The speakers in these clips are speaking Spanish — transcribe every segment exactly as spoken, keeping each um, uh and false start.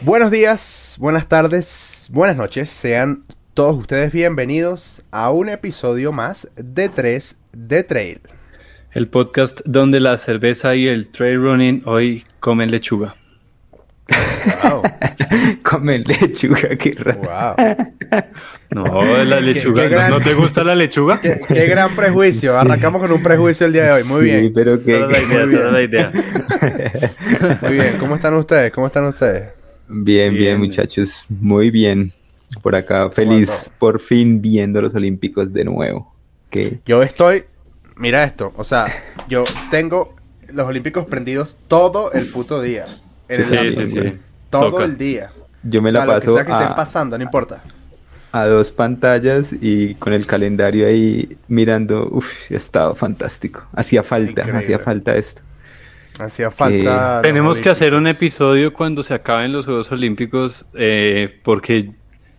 Buenos días, buenas tardes, buenas noches. Sean todos ustedes bienvenidos a un episodio más de tres de Trail. El podcast donde la cerveza y el trail running hoy comen lechuga. Wow. Comen lechuga, qué raro. Wow. No, la lechuga. ¿Qué, qué gran... ¿No, ¿No te gusta la lechuga? Qué, qué gran prejuicio. Sí. Arrancamos con un prejuicio el día de hoy. Muy sí, bien. Pero que... Esa es la idea, esa es la idea. Muy bien. ¿Cómo están ustedes? ¿Cómo están ustedes? Bien, bien, bien, muchachos. Muy bien. Por acá, feliz por fin viendo los Olímpicos de nuevo. ¿Qué? Yo estoy... Mira esto. O sea, yo tengo los Olímpicos prendidos todo el puto día. En Sí, el sí, sí, sí. Todo Toca. el día. Yo me la o sea, paso lo que sea que a, estén pasando, no importa. a dos pantallas y con el calendario ahí mirando. Uf, ha estado fantástico. Hacía falta, Increíble. hacía falta esto. Hacía falta... Que... Tenemos que hacer un episodio cuando se acaben los Juegos Olímpicos, eh, porque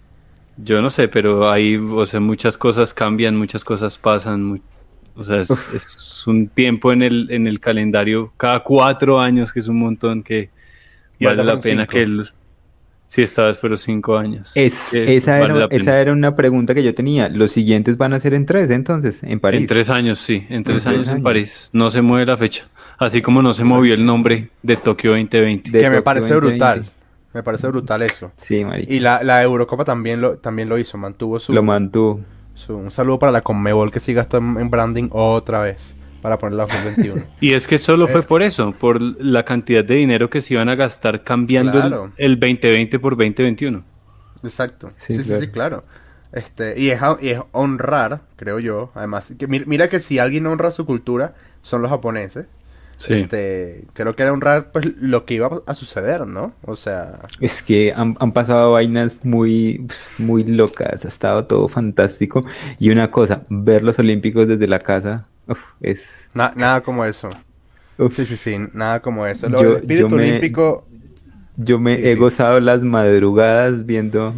yo no sé, pero ahí, o sea, muchas cosas cambian, muchas cosas pasan. Muy, o sea, es, es un tiempo en el, en el calendario cada cuatro años, que es un montón que... Y vale la pena cinco. que el... Sí, esta vez fueron cinco años. Es, Eh, esa, vale era, esa era una pregunta que yo tenía. ¿Los siguientes van a ser en tres, entonces, en París? En tres años, sí. En tres En años tres en años. París. No se mueve la fecha. Así como no se movió el nombre de Tokio veinte veinte. De Que me Tokio parece veinte brutal. veinte. Me parece brutal eso. Sí, marica. Y la, la Eurocopa también lo, también lo hizo. Mantuvo su, Lo mantuvo. su... Un saludo para la Conmebol que sí gastó en, en branding otra vez. Para ponerla en dos mil veintiuno. Y es que solo Eh. fue por eso. Por la cantidad de dinero que se iban a gastar cambiando Claro. el, el veinte veinte por veinte veintiuno. Exacto. Sí, Sí, sí, claro. sí, claro. Este, y, es, y es honrar, creo yo. Además, que mi- mira que si alguien honra su cultura, son los japoneses. Sí. Este, creo que era honrar pues lo que iba a suceder, ¿no? O sea, Es que han, han pasado vainas muy, muy locas, ha estado todo fantástico. Y una cosa, ver los Olímpicos desde la casa, uf, es... na- nada como eso. uf. Sí, sí, sí, nada como eso. Lo, Yo- el espíritu yo me- olímpico, Yo me Sí, he sí. gozado las madrugadas viendo,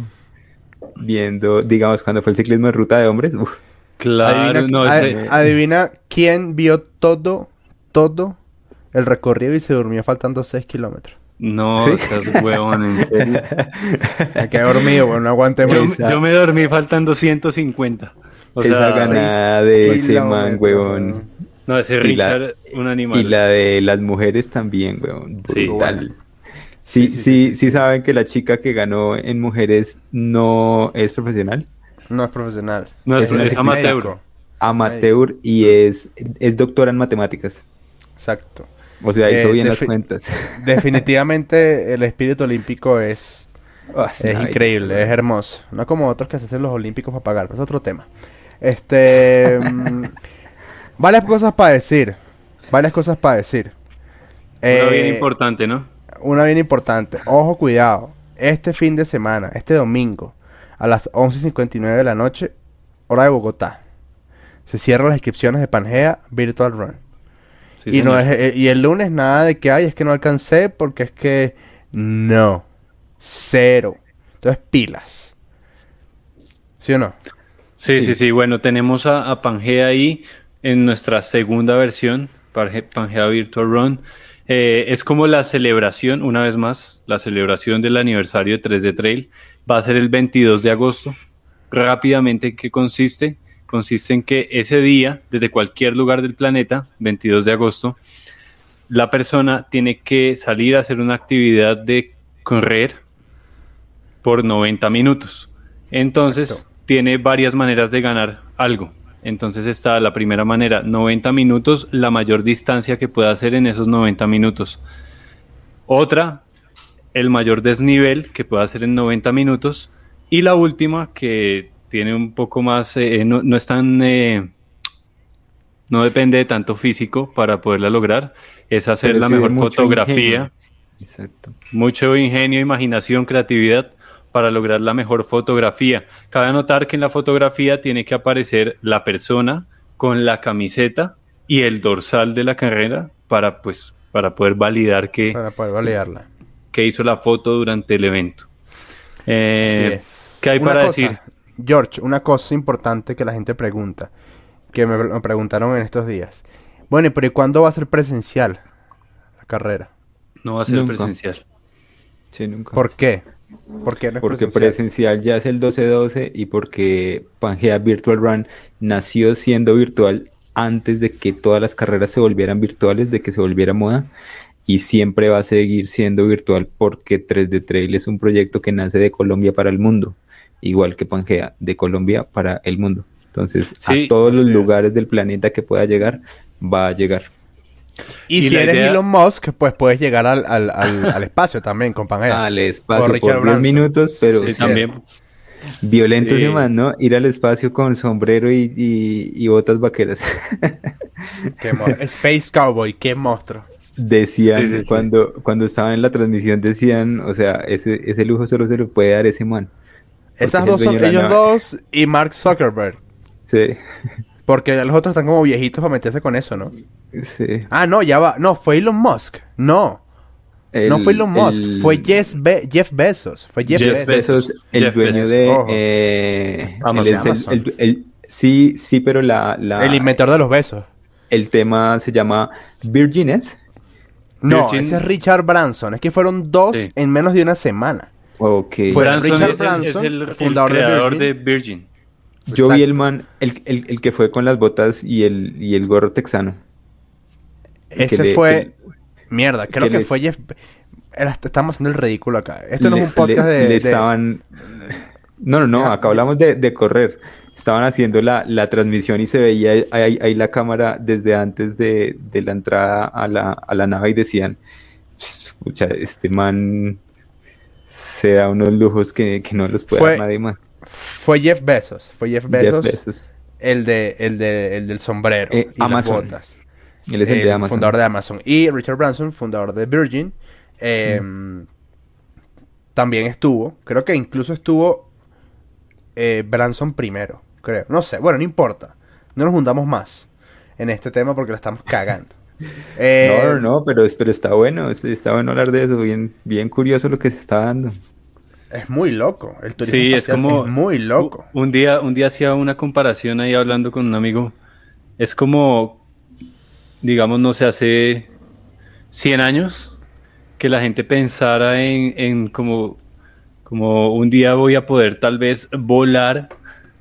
viendo, digamos, cuando fue el ciclismo de ruta de hombres. Uf, Claro, adivina, no, ad- ese... adivina quién vio todo, todo el recorrido y se durmió faltando seis kilómetros. No, ¿Sí? seas huevón, en serio. Me quedé dormido, bueno, no aguanté Yo, más. Esa- yo me dormí faltando ciento cincuenta. O esa sea, ganada seis de ese man, kilómetros, huevón. no, ese Y la- Richard, un animal. Y la de las mujeres también, weón. Sí. Brutal. Sí, Sí, sí, sí, sí, sí, sí, sí. saben que la chica que ganó en mujeres no es profesional, No es profesional. No, es, es una es amateur. médico. amateur y es, es doctora en matemáticas. Exacto. O sea, hizo Eh, bien las defi- cuentas. Definitivamente el espíritu olímpico es, Ah, es una increíble, belleza, es hermoso. No como otros que se hacen los olímpicos para pagar, pero es otro tema. Este... mm, varias cosas para decir. Varias cosas para decir. Una Eh, bien importante, ¿no? Una bien importante. Ojo, cuidado. Este fin de semana, este domingo, a las once y cincuenta y nueve de la noche, hora de Bogotá, se cierran las inscripciones de Pangea Virtual Run. Sí, y, no señor. es, eh, y el lunes nada de que, ay, es que no alcancé porque es que... No. Cero. Entonces, pilas. ¿Sí o no? Sí, sí, Sí. sí. Bueno, tenemos a, a Pangea ahí en nuestra segunda versión, Pange- Pangea Virtual Run. Eh, es como la celebración, una vez más, la celebración del aniversario de tres D Trail. Va a ser el veintidós de agosto. Rápidamente, ¿en qué consiste? Consiste en que ese día, desde cualquier lugar del planeta, veintidós de agosto, la persona tiene que salir a hacer una actividad de correr por noventa minutos. Entonces, Exacto. tiene varias maneras de ganar algo. Entonces está la primera manera, noventa minutos, la mayor distancia que pueda hacer en esos noventa minutos. Otra, el mayor desnivel que pueda hacer en noventa minutos. Y la última, que tiene un poco más, eh, no, no es tan, eh, no depende de tanto físico para poderla lograr, es hacer Pero la sí de mejor mucho fotografía. ingenio. Exacto. Mucho ingenio, imaginación, creatividad para lograr la mejor fotografía. Cabe anotar que en la fotografía tiene que aparecer la persona con la camiseta y el dorsal de la carrera para, pues, para poder validar que, Para poder validarla. que hizo la foto durante el evento. Eh, Así es. ¿Qué hay Una para cosa, decir? George, una cosa importante que la gente pregunta, que me, me preguntaron en estos días. Bueno, ¿y pero ¿y cuándo va a ser presencial la carrera? No va a ser Nunca. presencial. Sí, nunca. ¿Por qué? ¿Por qué no es Porque presencial? presencial ya es el doce doce y porque Pangea Virtual Run nació siendo virtual antes de que todas las carreras se volvieran virtuales, de que se volviera moda, y siempre va a seguir siendo virtual porque tres D Trail es un proyecto que nace de Colombia para el mundo, igual que Pangea, de Colombia para el mundo. Entonces, Sí, a todos los así es. lugares del planeta que pueda llegar, va a llegar. Y, Y si la eres idea- Elon Musk, pues puedes llegar al, al, al, al espacio también con Pangea. Al O espacio Richard por diez Branson. minutos, pero Sí, Sí, también. violento Sí. ese man, ¿no? Ir al espacio con sombrero y, y, y botas vaqueras. Qué mo- Space Cowboy, qué monstruo. Decían, Sí, sí, sí. cuando, cuando estaban en la transmisión, decían, o sea, ese, ese lujo solo se lo puede dar ese man. Porque Esas es el dos son dueño de la ellos nave. dos y Mark Zuckerberg. Sí, Porque los otros están como viejitos para meterse con eso, ¿no? sí. Ah, no, ya va. No, fue Elon Musk. No, no El- fue Elon Musk. el- Fue Jeff, Be- Jeff Bezos. Fue Jeff, Jeff Bezos. Bezos, el Jeff dueño Bezos, de... ojo. eh, Amazon. él es el- Amazon. el- el- sí, sí, pero la, la, El inventor de los besos. el tema se llama Virgines. No, Virgin- ese es Richard Branson. Es que fueron dos Sí. en menos de una semana. Ok. Fue Branson Richard es el, es Branson, el- el fundador de creador Virgin. de Virgin. Yo vi Exacto. el man, el, el, el que fue con las botas y el, y el gorro texano. Ese que le- fue... Mierda, creo que que, les- fue Jeff... Be- Era- estamos haciendo el ridículo acá. Esto no Le- es un podcast le- de... le de- estaban... No, no, no, Ya, acá hablamos de, de correr. Estaban haciendo la, la transmisión y se veía ahí, ahí- ahí la cámara desde antes de, de la entrada a la, a la nave y decían, escucha, este man se da unos lujos que, que no los puede Fue- dar nadie más. Fue Jeff Bezos. Fue Jeff Jeff Bezos. Bezos. El, de, el, de, el del sombrero Eh, y Amazon. las botas. Él es el, El de Amazon. fundador de Amazon. Y Richard Branson, fundador de Virgin. eh, Mm. También estuvo. Creo que incluso estuvo eh, Branson primero. Creo. No sé. Bueno, no importa. No nos juntamos más en este tema porque la estamos cagando. Eh, No, no, no, pero, pero está bueno, es- está bueno hablar de eso, bien, bien curioso lo que se está dando. Es muy loco. El turismo Sí, es espacial como... es muy loco. u- Un día, un día hacía una comparación ahí hablando con un amigo. Es como, digamos, no sé, hace cien años que la gente pensara en, en como, como un día voy a poder tal vez volar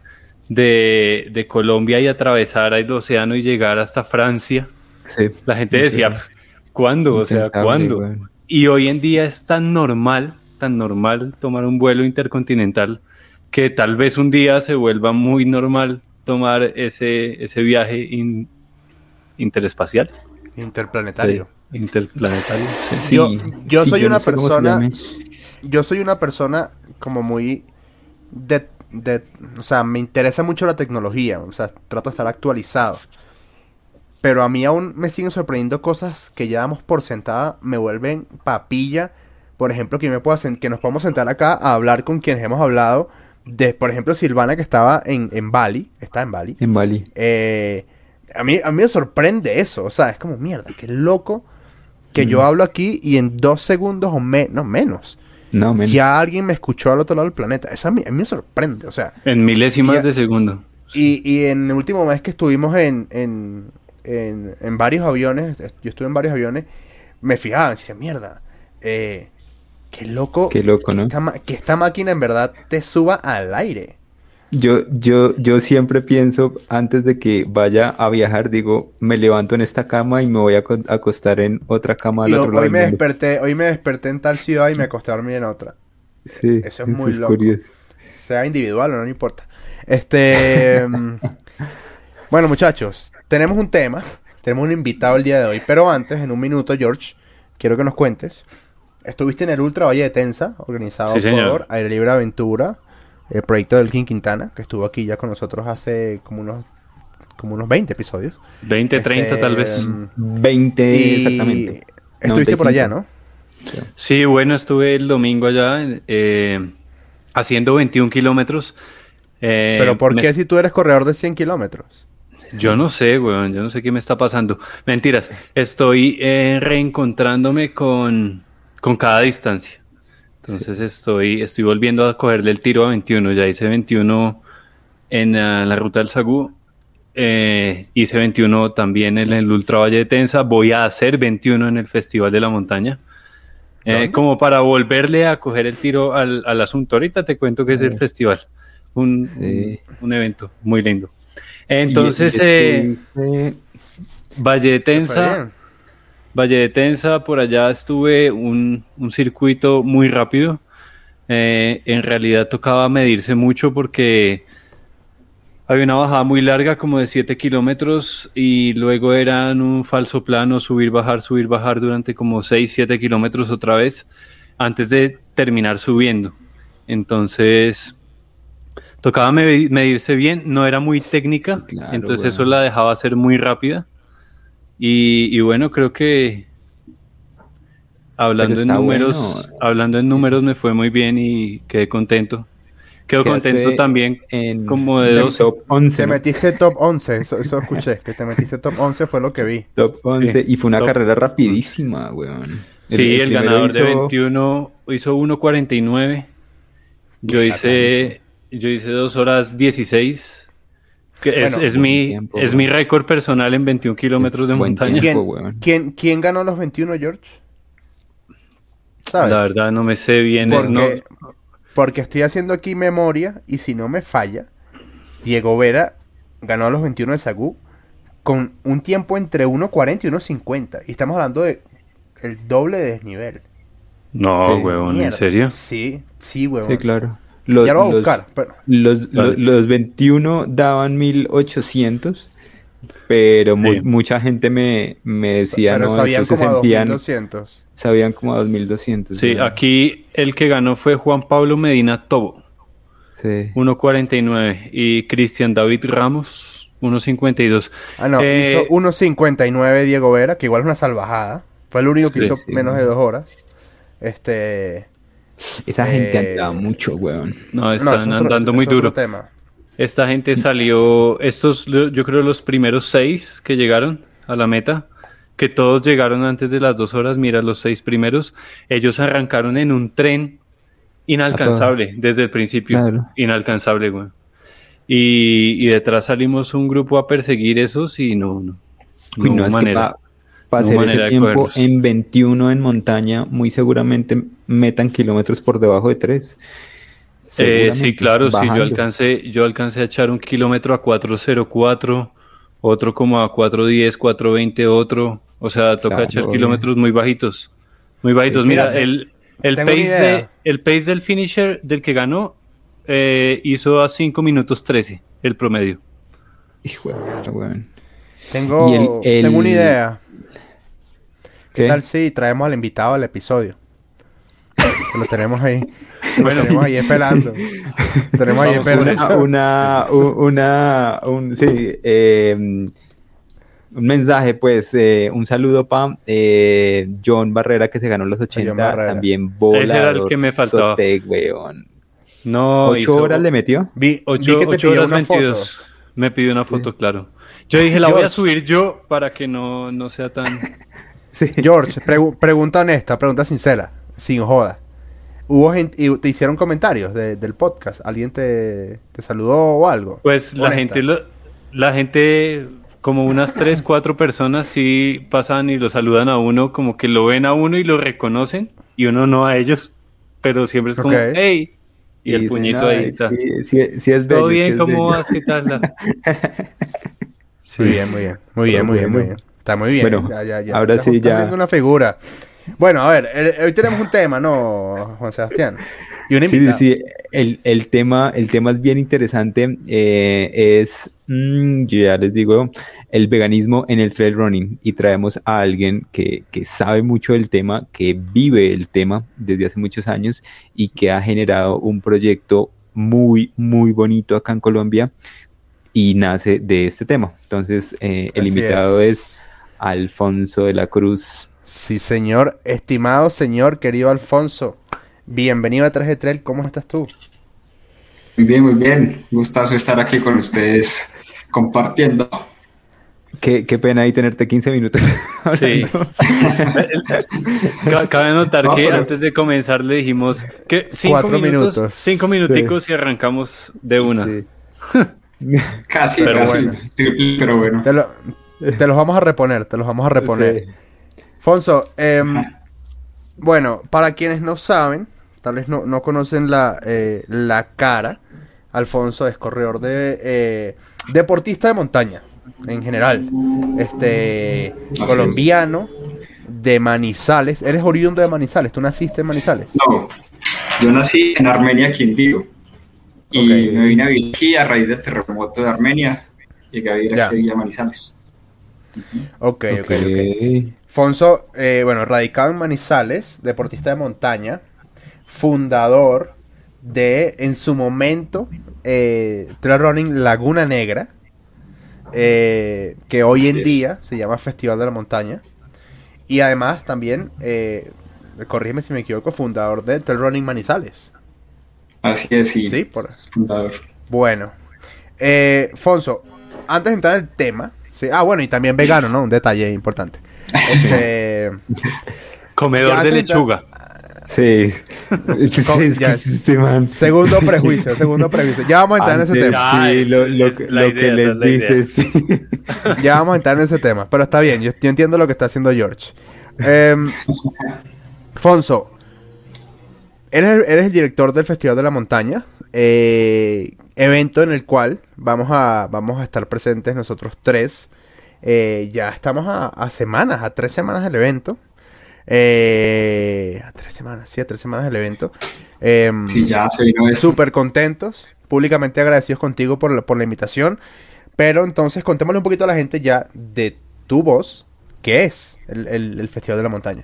de, de Colombia y atravesar el océano y llegar hasta Francia. Sí. La gente decía, ¿cuándo? O sea, Impensable, ¿cuándo? weón. Y hoy en día es tan normal, tan normal tomar un vuelo intercontinental que tal vez un día se vuelva muy normal tomar ese, ese viaje in- interespacial, Interplanetario. Sí, interplanetario. sí. Sí, yo yo sí, soy yo una no sé cómo se persona. llame. Yo soy una persona como muy. De, de, o sea, me interesa mucho la tecnología. O sea, trato de estar actualizado. Pero a mí aún me siguen sorprendiendo cosas que ya damos por sentada. Me vuelven papilla. Por ejemplo, que, yo me pueda sen- que nos podamos sentar acá a hablar con quienes hemos hablado. De, por ejemplo, Silvana, que estaba en, en Bali. Está en Bali. En Bali. Eh, a, mí, a mí me sorprende eso. O sea, es como mierda. Qué loco que yo Mm. hablo aquí y en dos segundos o me- no, menos. No, men. Ya alguien me escuchó al otro lado del planeta. Eso a mí, a mí me sorprende. O sea, En milésimas Ya- de segundo. y, y en el último mes que estuvimos en, en, en, en varios aviones, est- yo estuve en varios aviones, me fijaba, me decía, mierda, eh, qué loco, Qué loco, ¿no? esta ma- que esta máquina en verdad te suba al aire. Yo, yo, yo siempre pienso, antes de que vaya a viajar, digo, me levanto en esta cama y me voy a co- acostar en otra cama al Y ho- otro lado hoy del me mundo. desperté, hoy me desperté en tal ciudad y me acosté a dormir en otra. Sí, Eso es muy loco. curioso. Sea individual o no, no importa. Este. mm, bueno, muchachos, tenemos un tema. Tenemos un invitado el día de hoy. Pero antes, en un minuto, George, quiero que nos cuentes. Estuviste en el Ultra Valle de Tensa, organizado Sí, señor. por Aire Libre Aventura, el proyecto del King Quintana, que estuvo aquí ya con nosotros hace como unos, como unos veinte episodios. veinte, treinta Este, tal vez. mm, veinte y exactamente. Estuviste por allá, ¿no? Sí, bueno, estuve el domingo allá eh, haciendo veintiún kilómetros. Eh, Pero ¿por me- qué si tú eres corredor de cien kilómetros? Yo no sé, weón, yo no sé qué me está pasando. Mentiras, estoy eh, reencontrándome con, con cada distancia. Entonces estoy, estoy volviendo a cogerle el tiro a veintiuno. Ya hice veintiuno en ah, la ruta del Sagú. Eh, hice veintiuno también en el Ultra Valle de Tensa. Voy a hacer veintiuno en el Festival de la Montaña. Eh, como para volverle a coger el tiro al, al asunto. Ahorita te cuento que es el festival. Un, sí. un, un evento muy lindo. Entonces, y, y eh, este... Valle de Tenza, Valle de Tenza, por allá estuve un, un circuito muy rápido. Eh, en realidad tocaba medirse mucho porque había una bajada muy larga, como de siete kilómetros, y luego eran un falso plano, subir, bajar, subir, bajar durante como seis, siete kilómetros otra vez, antes de terminar subiendo. Entonces, tocaba med- medirse bien, no era muy técnica, sí, claro, entonces bueno. Eso la dejaba ser muy rápida. Y, y bueno, creo que hablando en números, bueno. hablando en números me fue muy bien y quedé contento. Quedo contento también en como de doce. Top once. Te metiste top once, eso, eso escuché, que te metiste top once fue lo que vi. Top once, sí, y fue una top. carrera rapidísima, weón. Sí, el, el, el ganador hizo... de veintiuno hizo uno cuarenta y nueve. Yo hice, yo hice dos horas dieciséis. Que bueno, es, es, mi, tiempo, es mi récord personal en veintiún kilómetros de montaña. Tiempo, ¿Quién, ¿quién, ¿Quién ganó los veintiuno, George? ¿Sabes? La verdad no me sé bien. Porque, no... porque estoy haciendo aquí memoria y si no me falla, Diego Vera ganó los veintiuno de Sagú con un tiempo entre uno cuarenta y uno cincuenta. Y estamos hablando de el doble de desnivel. No, sí. huevón, Mierda. ¿En serio? Sí, sí, huevón. Sí, claro. Los, ya lo voy a los, buscar. Pero... Los, vale. los, los veintiuno daban mil ochocientos, pero sí. mu- mucha gente me, me decía, pero no, sabían eso como se sentían, a dos mil doscientos. Sabían como a dos mil doscientos. Sí, ¿no? Aquí el que ganó fue Juan Pablo Medina Tobo, sí. uno cuarenta y nueve, y Cristian David Ramos, uno cincuenta y dos. Ah, no, eh... hizo uno cincuenta y nueve Diego Vera, que igual es una salvajada. Fue el único que sí, hizo sí, menos sí. de dos horas. Este... Esa eh... gente andaba mucho, weón. No, están no, otro, andando muy duro. Tema. Esta gente salió, estos yo creo los primeros seis que llegaron a la meta, que todos llegaron antes de las dos horas, mira los seis primeros, ellos arrancaron en un tren inalcanzable desde el principio, claro. inalcanzable, weón. Y, y detrás salimos un grupo a perseguir esos y no, no, no, Uy, no hubo manera. Para hacer ese tiempo en veintiuno en montaña, muy seguramente metan kilómetros por debajo de tres. Eh, sí, claro, bajando. sí, yo alcancé, yo alcancé a echar un kilómetro a cuatro cero cuatro, otro como a cuatro diez, cuatro veinte, otro, o sea, toca claro, echar obvio. kilómetros muy bajitos, muy bajitos. Sí, mira, mira, el, el, pace de, el pace del finisher del que ganó eh, hizo a cinco minutos trece, el promedio. Hijo de weón. Tengo, el, el... tengo una idea. ¿Qué, ¿Qué tal si traemos al invitado al episodio? Que lo tenemos ahí. Bueno, lo tenemos ahí esperando. tenemos ahí esperando. Una, una, una, un, sí, eh, un mensaje, pues, eh, un saludo para eh, John Barrera, que se ganó los ochenta, también Bola. Ese era el que me faltaba. Sote, weón. No, ¿Ocho hizo... horas le metió? Vi, ocho, vi que te ocho horas veintidós. Foto. Me pidió una foto, sí. claro. Yo dije, la George. voy a subir yo para que no, no sea tan... sí. George, pregu- pregunta honesta, pregunta sincera, sin joda. ¿Hubo gente, y te hicieron comentarios de, del podcast? ¿Alguien te, te saludó o algo? Pues honesta. la gente, lo, la gente, como unas tres, cuatro personas sí pasan y lo saludan a uno, como que lo ven a uno y lo reconocen, y uno no a ellos, pero siempre es como, okay. hey, y, y el puñito no, ahí está. Sí, sí, sí es bello, ¿Todo bien? Sí es ¿Cómo bello. vas? ¿Qué tal? Sí. Muy bien, muy bien. Muy bien, muy bien, muy bien. Está muy bien. Bueno, ya, ya, ya. ahora Estamos, sí ya. viendo una figura. Bueno, a ver, el, hoy tenemos un tema, ¿no, Juan Sebastián? Y un invitado. Sí, sí, el, el, tema, el tema es bien interesante. Eh, es, mmm, yo ya les digo, el veganismo en el trail running. Y traemos a alguien que, que sabe mucho del tema, que vive el tema desde hace muchos años y que ha generado un proyecto muy, muy bonito acá en Colombia. Y nace de este tema. Entonces, eh, el Así invitado es. es Alfonso de la Cruz. Sí, señor. Estimado señor, querido Alfonso. Bienvenido a tres G Trail. ¿Cómo estás tú? Muy bien, muy bien. Gustazo estar aquí con ustedes compartiendo. Qué, qué pena ahí tenerte quince minutos. Sí. Cabe notar no, que pero... antes de comenzar le dijimos que cinco Cuatro minutos, minutos. Cinco minuticos sí. Y arrancamos de una. Sí. Casi, pero casi, bueno. Triple, pero bueno. Te, lo, te los vamos a reponer, te los vamos a reponer. Sí. Fonso, eh, Bueno, para quienes no saben, tal vez no, no conocen la, eh, la cara, Alfonso es corredor de eh, deportista de montaña en general, este Así colombiano de Manizales. Eres oriundo de Manizales, tú naciste en Manizales. No, yo nací en Armenia, Quindío, y Ok. me vine a vivir aquí a raíz del terremoto de Armenia. Llegué a vivir Ya. aquí a Manizales. Ok, ok, ok. Fonso, eh, bueno, radicado en Manizales, deportista de montaña, fundador de, en su momento, eh, Trail Running Laguna Negra, eh, que hoy Así en es. día se llama Festival de la Montaña, y además también, eh, corrígeme si me equivoco, fundador de Trail Running Manizales. Así es, sí, Sí, por... fundador. Bueno, eh, Fonso, antes de entrar en el tema, sí, ah, bueno, y también vegano, ¿no? Un detalle importante. Este, Comedor Ya, de antes de lechuga. Sí. Sí, es que ya. este man- segundo prejuicio, segundo prejuicio. Ya vamos a entrar en ese Antes, tema. Ah, sí, es- lo, lo es que- la lo idea, que esa les es la idea. dice, sí. Ya vamos a entrar en ese tema. Pero está bien, yo, yo entiendo lo que está haciendo George. Em, Fonso, eres, eres el director del Festival de la Montaña. eh, evento en el cual vamos a, vamos a estar presentes nosotros tres. Eh, ya estamos a, a semanas, a tres semanas del evento. Eh, a tres semanas, sí, a tres semanas del evento. Em, Sí, ya se vino esto. Súper contentos, públicamente agradecidos contigo por la, por la invitación. Pero entonces contémosle un poquito a la gente ya de tu voz, ¿qué es el, el- el Festival de la Montaña?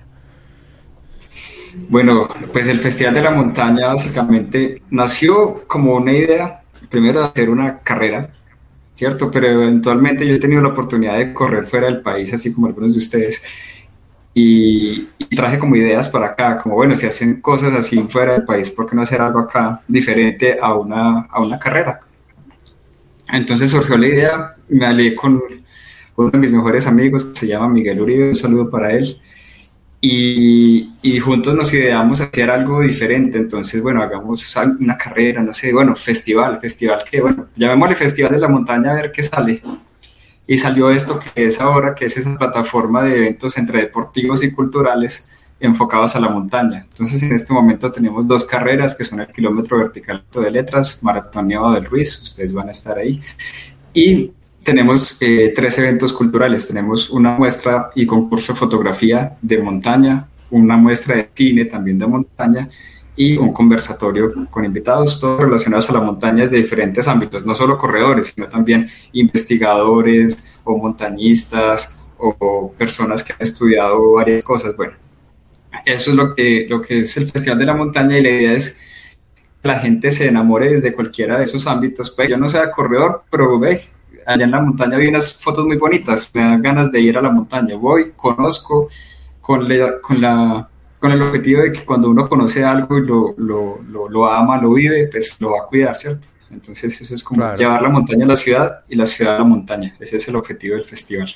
Bueno, pues el Festival de la Montaña básicamente nació como una idea, primero de hacer una carrera, ¿cierto? Pero eventualmente yo he tenido la oportunidad de correr fuera del país, así como algunos de ustedes, y, y traje como ideas para acá, como bueno, si hacen cosas así fuera del país, ¿por qué no hacer algo acá diferente a una, a una carrera? Entonces surgió la idea, me alié con uno de mis mejores amigos que se llama Miguel Uribe, un saludo para él. Y, y juntos nos ideamos hacer algo diferente, entonces, bueno, hagamos una carrera, no sé, bueno, festival, festival que, bueno, llamémosle Festival de la Montaña a ver qué sale. Y salió esto que es ahora, que es esa plataforma de eventos entre deportivos y culturales enfocados a la montaña. Entonces, en este momento tenemos dos carreras, que son el kilómetro vertical de Letras, Maratón Nevado del Ruiz, ustedes van a estar ahí, y tenemos eh, tres eventos culturales. Tenemos una muestra y concurso de fotografía de montaña, una muestra de cine también de montaña y un conversatorio con invitados, todos relacionados a la montaña desde diferentes ámbitos, no solo corredores, sino también investigadores o montañistas o, o personas que han estudiado varias cosas. Bueno, eso es lo que, lo que es el Festival de la Montaña, y la idea es que la gente se enamore desde cualquiera de esos ámbitos. Pues yo no soy corredor, pero ve, allá en la montaña vi unas fotos muy bonitas, me dan ganas de ir a la montaña, voy, conozco, con, la, con, la, con el objetivo de que cuando uno conoce algo y lo, lo, lo, lo ama, lo vive, pues lo va a cuidar, ¿cierto? Entonces eso es como Claro. llevar la montaña a la ciudad y la ciudad a la montaña. Ese es el objetivo del festival.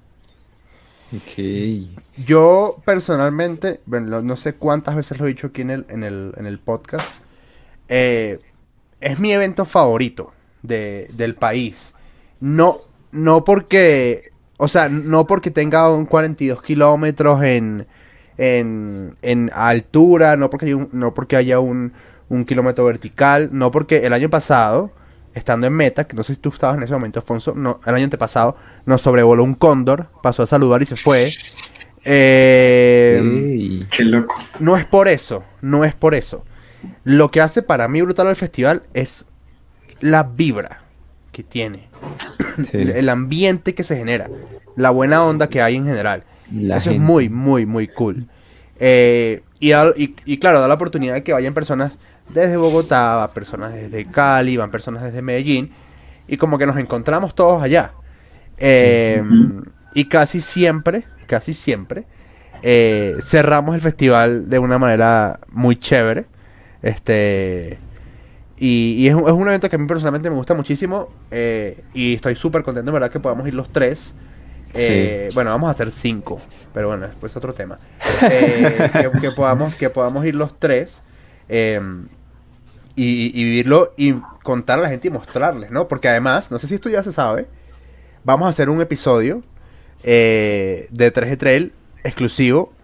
Ok. Yo personalmente, bueno, no sé cuántas veces lo he dicho aquí en el, en el, en el podcast, eh, es mi evento favorito de, del país. No, no porque, o sea, no porque tenga un cuarenta y dos kilómetros en, en, en altura, no porque haya un, no porque haya un, un kilómetro vertical, no porque el año pasado, estando en meta, que no sé si tú estabas en ese momento, Alfonso, no, el año antepasado, nos sobrevoló un cóndor, pasó a saludar y se fue. Eh, Ey. Qué loco. no es por eso, no es por eso. Lo que hace para mí brutal el festival es la vibra que tiene, Sí. el, el ambiente que se genera, la buena onda que hay en general. La Eso gente. es muy, muy, muy cool. Eh, y, da- y, y claro, da la oportunidad de que vayan personas desde Bogotá, va personas desde Cali, van personas desde Medellín, y como que nos encontramos todos allá. Eh, Ujú. Y casi siempre, casi siempre, eh, cerramos el festival de una manera muy chévere. Este. Y, y es, un, es un evento que a mí personalmente me gusta muchísimo. eh, y estoy súper contento, en verdad, que podamos ir los tres. Eh, Bueno, vamos a hacer cinco. Pero bueno, después otro tema. Eh, que, que podamos, que podamos ir los tres. eh, y, y vivirlo y contar a la gente y mostrarles, ¿no? Porque además, no sé si esto ya se sabe, vamos a hacer un episodio eh, de tres G Trail exclusivo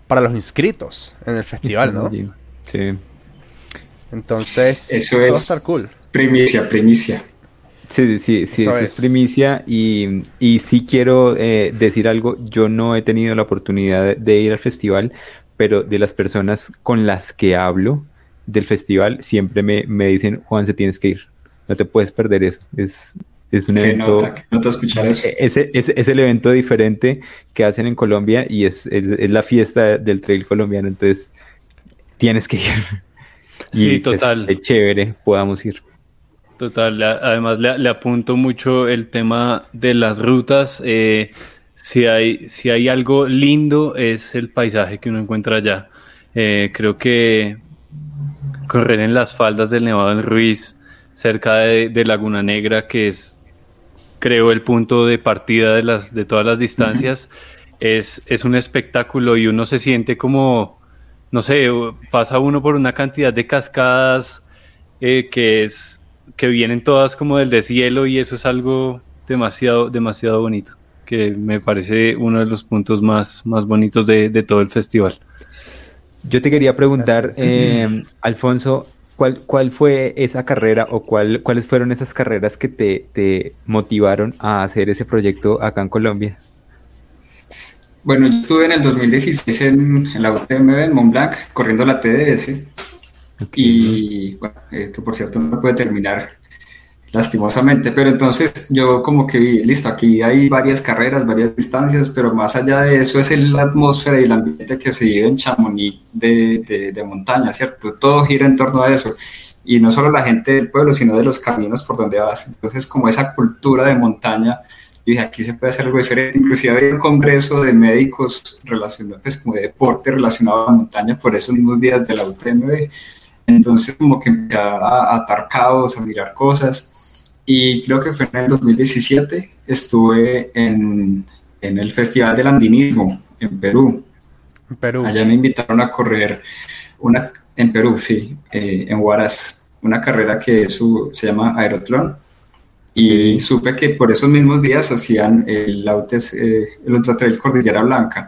para los inscritos en el festival, ¿no? Allí. Sí. Entonces, eso, eso va a es estar cool. Primicia, primicia. Sí, sí, sí, Eso eso es. es primicia y, y sí quiero eh, decir algo, yo no he tenido la oportunidad de, de ir al festival, pero de las personas con las que hablo del festival siempre me, me dicen, Juan, se tienes que ir, no te puedes perder eso, es, es un Qué evento, nota, qué nota escuchar eso. es, es, es el evento diferente que hacen en Colombia y es, es, es la fiesta del trail colombiano, entonces tienes que ir. Sí, Y pues, total. es chévere, podamos ir. Total, le- además le, le apunto mucho el tema de las rutas. eh, si hay, si hay algo lindo es el paisaje que uno encuentra allá. Eh, creo que correr en las faldas del Nevado del Ruiz, cerca de, de Laguna Negra, que es, creo, el punto de partida de las, de todas las distancias, es, es un espectáculo y uno se siente como, no sé, pasa uno por una cantidad de cascadas eh, que es que vienen todas como del deshielo y eso es algo demasiado, demasiado bonito, que me parece uno de los puntos más, más bonitos de, de todo el festival. Yo te quería preguntar, eh, Alfonso, ¿cuál, cuál fue esa carrera o cuál, cuáles fueron esas carreras que te, te motivaron a hacer ese proyecto acá en Colombia? Bueno, yo estuve en el dos mil dieciséis en, en la U T M B, en Mont Blanc, corriendo la T D S. Okay. Y bueno, eh, que por cierto no puede terminar lastimosamente, pero entonces yo como que vi, listo, aquí hay varias carreras, varias distancias, pero más allá de eso es el, la atmósfera y el ambiente que se vive en Chamonix de, de, de montaña, ¿cierto? Todo gira en torno a eso, y no solo la gente del pueblo, sino de los caminos por donde vas. Entonces como esa cultura de montaña, yo dije, aquí se puede hacer algo diferente. Inclusive había un congreso de médicos relacionados, pues como de deporte relacionado a la montaña por esos mismos días de la U T M B. Entonces como que empecé a atar cabos, a mirar cosas, y creo que fue en el dos mil diecisiete, estuve en, en el Festival del Andinismo en Perú. En Perú. Allá me invitaron a correr una, en Perú, sí, eh, en Huaraz, una carrera que su, se llama Aerotlón, y sí. Supe que por esos mismos días hacían el, eh, el Ultra Trail Cordillera Blanca.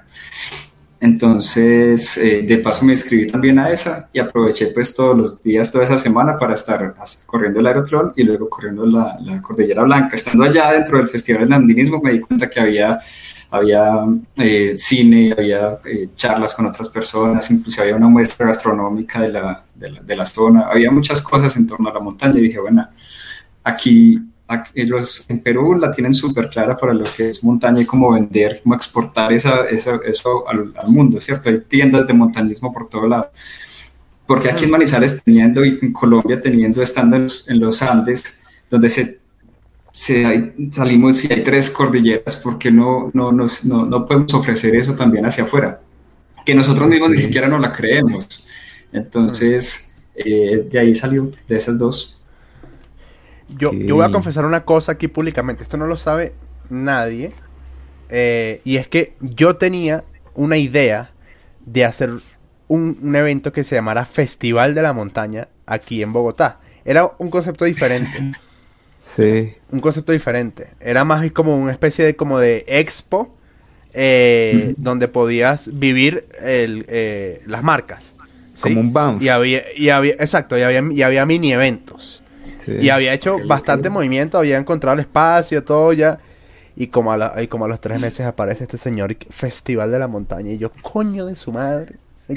Entonces, eh, de paso me inscribí también a esa y aproveché pues todos los días, toda esa semana para estar corriendo el Aerotlón y luego corriendo la, la Cordillera Blanca. Estando allá dentro del Festival del Andinismo me di cuenta que había, había eh, cine, había eh, charlas con otras personas, incluso había una muestra gastronómica de la, de, la, de la zona, había muchas cosas en torno a la montaña y dije, bueno, aquí... Aquí los, en Perú la tienen súper clara para lo que es montaña y cómo vender, cómo exportar esa, esa, eso al, al mundo, ¿cierto? Hay tiendas de montañismo por todo lado. Porque aquí en Manizales teniendo y en Colombia teniendo, estando en los, en los Andes, donde se, se hay, salimos y hay tres cordilleras, porque no, no, no, no, no podemos ofrecer eso también hacia afuera? Que nosotros mismos ni siquiera nos la creemos. Entonces, eh, de ahí salió, de esas dos. Yo, yo voy a confesar una cosa aquí públicamente. Esto no lo sabe nadie. Eh, y es que yo tenía una idea de hacer un, un evento que se llamara Festival de la Montaña aquí en Bogotá. Era un concepto diferente. Sí. Un concepto diferente. Era más como una especie de como de expo eh, uh-huh. donde podías vivir el, eh, las marcas. ¿sí? Como un bounce. Y había, y había, exacto, y había, y había mini eventos. Sí. Y había hecho okay, bastante okay. movimiento, había encontrado el espacio, todo ya. Y como, a la, y como a los tres meses aparece este señor Festival de la Montaña. Y yo, coño de su madre.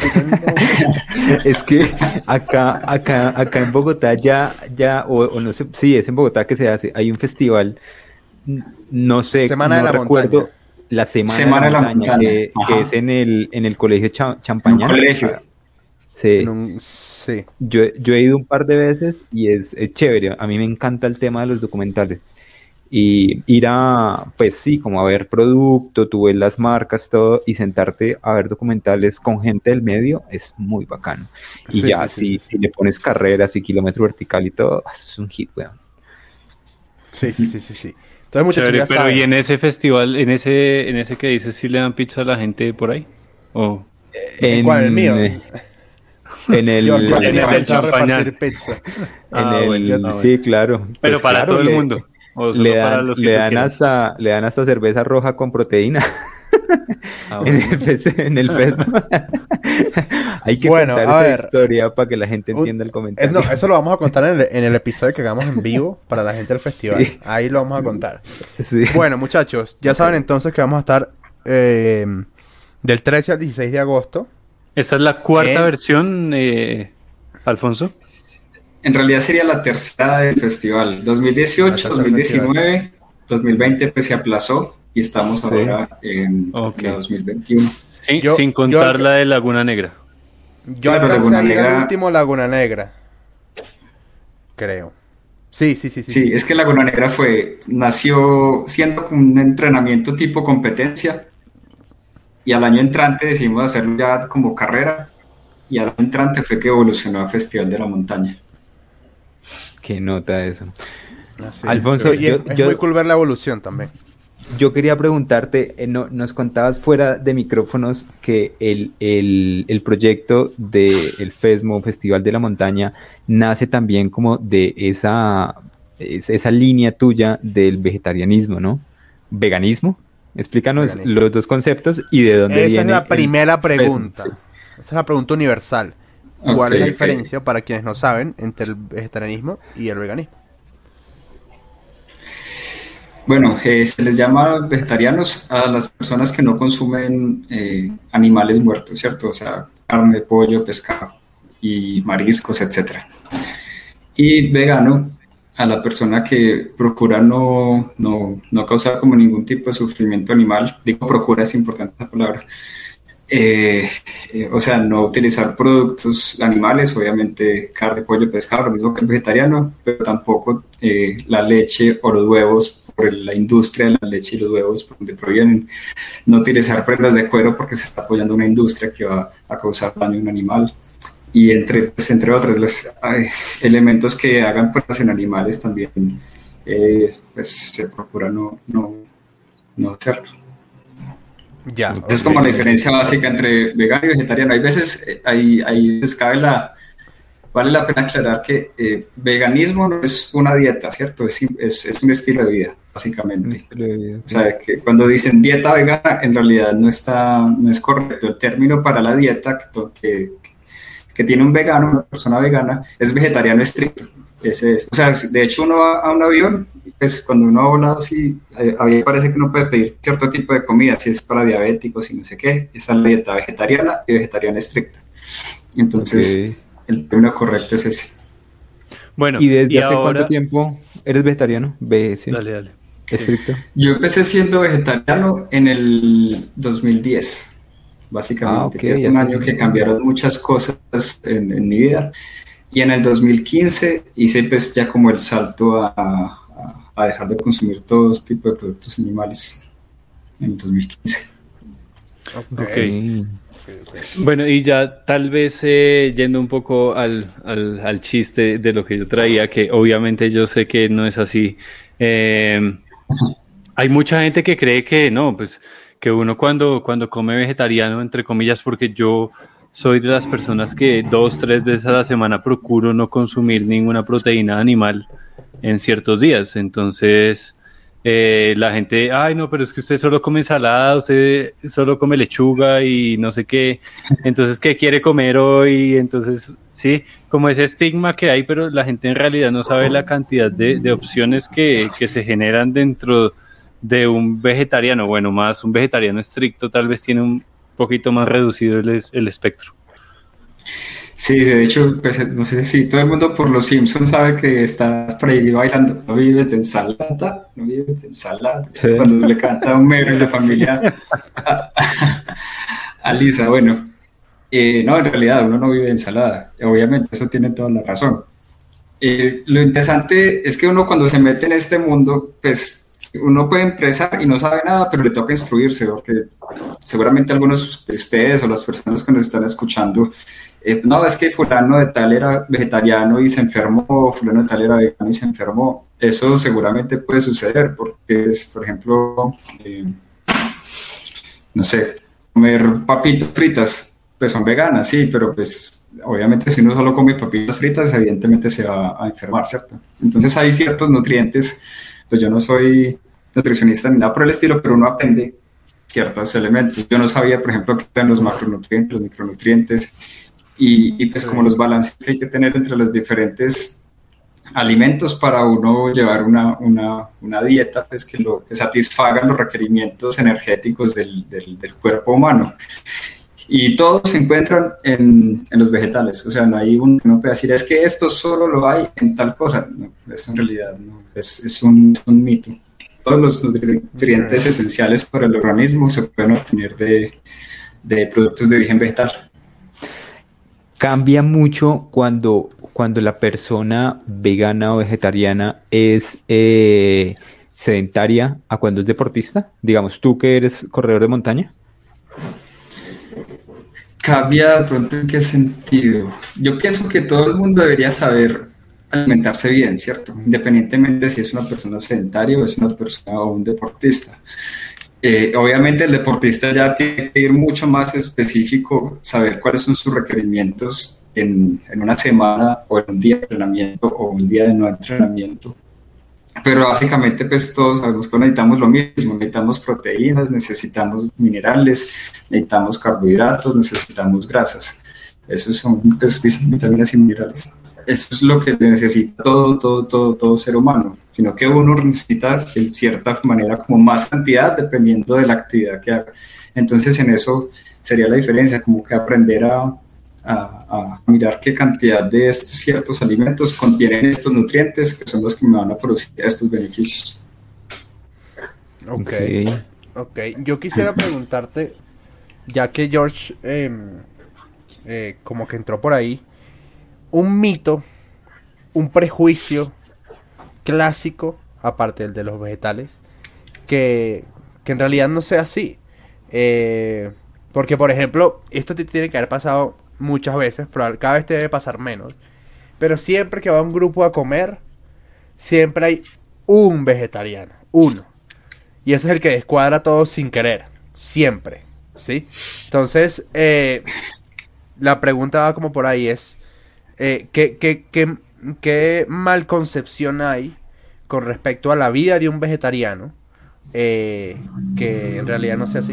Es que acá, acá, acá en Bogotá ya, ya, o, o no sé, sí, es en Bogotá que se hace, hay un festival, no sé, Semana no de la recuerdo, Montaña. la Semana, Semana de la Montaña, montaña. Que, que es en el, en el colegio Cha- Champañá. Un colegio. Sí. Un, sí. Yo, yo he ido un par de veces y es, es chévere. A mí me encanta el tema de los documentales. Y ir a, pues sí, como a ver producto, tú ves las marcas, todo, y sentarte a ver documentales con gente del medio es muy bacano. Y sí, ya, sí, si, sí, sí. si le pones carreras y kilómetro vertical y todo, eso es un hit, weón. Sí, sí, sí, sí, sí. Entonces, muchachos, Chévere, ya pero saben. ¿y en ese festival, en ese, en ese que dices, si le dan pizza a la gente por ahí? ¿O ¿En cuál? ¿El mío? eh, En el, Yo, yo en tenía el, pensado Champañá. repartir pizza. en Ah, el- bueno, ah, sí, claro. Pero Pues para claro, todo el le- mundo. ¿O solo Le para dan, los que le tú dan quieras? hasta, le dan hasta cerveza roja con proteína. Ah, en bueno. el F C, en el FESMO. Hay que Bueno, contar a esa ver. historia para que la gente Un- entienda el Es- comentario. no, eso lo vamos a contar en el, en el episodio que hagamos en vivo para la gente del festival. Sí. Ahí lo vamos a contar. Sí. Bueno, muchachos, ya saben entonces que vamos a estar eh, del trece al dieciséis de agosto. Esta es la cuarta En- versión, eh, Alfonso. En realidad sería la tercera del festival. La dos mil dieciocho, tercera dos mil diecinueve, dos mil veinte pues se aplazó y estamos ahora en, Ok. en la dos mil veintiuno. Sí, Yo- sin yo- contar la de Laguna Negra. Yo Claro, alcancé Laguna a ir al Negra. último Laguna Negra. Creo. Sí, sí, sí, sí. Sí, es que Laguna Negra fue, nació siendo como un entrenamiento tipo competencia y al año entrante decidimos hacerlo ya como carrera y al año entrante fue que evolucionó a Festival de la Montaña. Qué nota eso. Ah, sí. Alfonso, Y yo- es, es yo- muy cool ver la evolución también. Yo quería preguntarte, eh, no- nos contabas fuera de micrófonos que el, el, el proyecto del FESMO, Festival de la Montaña, nace también como de esa, es- esa línea tuya del vegetarianismo, ¿no? ¿Veganismo? Explícanos Veganismo. los dos conceptos y de dónde Esa viene es la el primera FESMO. pregunta. Sí. Esa es la pregunta universal. ¿Cuál Ok, es la ok. diferencia, para quienes no saben, entre el vegetarianismo y el veganismo? Bueno, eh, se les llama vegetarianos a las personas que no consumen eh, animales muertos, ¿cierto? O sea, carne, pollo, pescado y mariscos, etcétera. Y vegano a la persona que procura no, no, no causar como ningún tipo de sufrimiento animal. Digo procura, es importante la palabra. Eh, eh, o sea, no utilizar productos animales, obviamente carne, pollo, pescado, lo mismo que el vegetariano, pero tampoco eh, la leche o los huevos por la industria de la leche y los huevos por donde provienen. No utilizar prendas de cuero porque se está apoyando una industria que va a causar daño a un animal. Y entre, pues, entre otros los ay, elementos que hagan pruebas en animales también, eh, pues se procura no, no, no hacerlo. Ya. Es ok. como la diferencia básica entre vegano y vegetariano. Hay veces, eh, hay, hay, pues, cabe la, vale la pena aclarar que eh, veganismo no es una dieta, ¿cierto? Es, es, es un estilo de vida, básicamente. O sea, que cuando dicen dieta vegana, en realidad no está, no es correcto. El término para la dieta que, que tiene un vegano, una persona vegana, es vegetariano estricto. Ese es. O sea, de hecho uno va a un avión, pues cuando uno ha volado, sí, a mí me parece que uno puede pedir cierto tipo de comida, si es para diabéticos y no sé qué. Está la dieta vegetariana y vegetariana estricta. Entonces, okay, el término correcto es ese. Bueno, ¿y desde y hace ahora... cuánto tiempo eres vegetariano? Ve, sí. Dale, dale. Estricto. Yo empecé siendo vegetariano en el dos mil diez, básicamente. Ah, okay, un año que cambiaron muchas cosas en, en mi vida. Y en el dos mil quince hice pues ya como el salto a, a, a dejar de consumir todo tipo de productos animales en el dos mil quince. Ok. okay. Bueno, y ya tal vez eh, yendo un poco al, al, al chiste de lo que yo traía, que obviamente yo sé que no es así. Eh, hay mucha gente que cree que no, pues que uno cuando, cuando come vegetariano, entre comillas, porque yo soy de las personas que dos, tres veces a la semana procuro no consumir ninguna proteína animal en ciertos días. Entonces, eh, la gente, ay, no, pero es que usted solo come ensalada, usted solo come lechuga y no sé qué. Entonces, ¿qué quiere comer hoy? Entonces, sí, como ese estigma que hay, pero la gente en realidad no sabe la cantidad de, de opciones que, que se generan dentro de un vegetariano. Bueno, más un vegetariano estricto tal vez tiene un poquito más reducido el, el espectro. Sí, de hecho, pues, no sé si todo el mundo por los Simpsons sabe que estás por ahí bailando, no vives de ensalada, no vives de ensalada, sí. Cuando le canta a Homero y la familia a, a, a Lisa, bueno, eh, no, en realidad uno no vive de ensalada, obviamente, eso tiene toda la razón. Eh, lo interesante es que uno cuando se mete en este mundo, pues uno puede empezar y no sabe nada, pero le toca instruirse, porque seguramente algunos de ustedes o las personas que nos están escuchando, eh, no, es que fulano de tal era vegetariano y se enfermó, fulano de tal era vegano y se enfermó. Eso seguramente puede suceder, porque es, por ejemplo, eh, no sé, comer papitas fritas, pues son veganas, sí, pero pues obviamente si uno solo come papitas fritas, evidentemente se va a enfermar, ¿cierto? Entonces hay ciertos nutrientes, pues yo no soy nutricionista ni nada por el estilo, pero uno aprende ciertos elementos. Yo no sabía, por ejemplo, qué eran los macronutrientes, los micronutrientes, y, y pues como los balances que hay que tener entre los diferentes alimentos para uno llevar una, una, una dieta pues, que, lo, que satisfaga los requerimientos energéticos del, del, del cuerpo humano. Y todos se encuentran en, en los vegetales, o sea, no hay uno que no pueda decir, es que esto solo lo hay en tal cosa. No, eso en realidad no, es, es, un, es un mito. Todos los nutrientes esenciales para el organismo se pueden obtener de, de productos de origen vegetal. Cambia mucho cuando, cuando la persona vegana o vegetariana es eh, sedentaria a cuando es deportista. Digamos, tú que eres corredor de montaña. Cambia de pronto en qué sentido. Yo pienso que todo el mundo debería saber alimentarse bien, ¿cierto? Independientemente si es una persona sedentaria o es una persona o un deportista. Eh, obviamente el deportista ya tiene que ir mucho más específico, saber cuáles son sus requerimientos en, en una semana o en un día de entrenamiento o un día de no entrenamiento. Pero básicamente pues todos sabemos que necesitamos lo mismo, necesitamos proteínas, necesitamos minerales, necesitamos carbohidratos, necesitamos grasas. Esos son pues, vitaminas y minerales. Eso es lo que necesita todo, todo, todo, todo ser humano, sino que uno necesita en cierta manera como más cantidad dependiendo de la actividad que haga. Entonces en eso sería la diferencia, como que aprender a, a, a mirar qué cantidad de estos ciertos alimentos contienen estos nutrientes que son los que me van a producir estos beneficios. Ok, okay. okay. Yo quisiera preguntarte, ya que George eh, eh, como que entró por ahí, un mito, un prejuicio clásico, aparte del de los vegetales, que, que en realidad no sea así. Eh, porque, por ejemplo, esto te tiene que haber pasado muchas veces, pero cada vez te debe pasar menos. Pero siempre que va un grupo a comer, siempre hay un vegetariano, uno. Y ese es el que descuadra a todos sin querer, siempre, ¿sí? Entonces, eh, la pregunta va como por ahí, es... Eh, ¿qué, qué, qué, ¿Qué malconcepción hay con respecto a la vida de un vegetariano eh, que en realidad no sea así?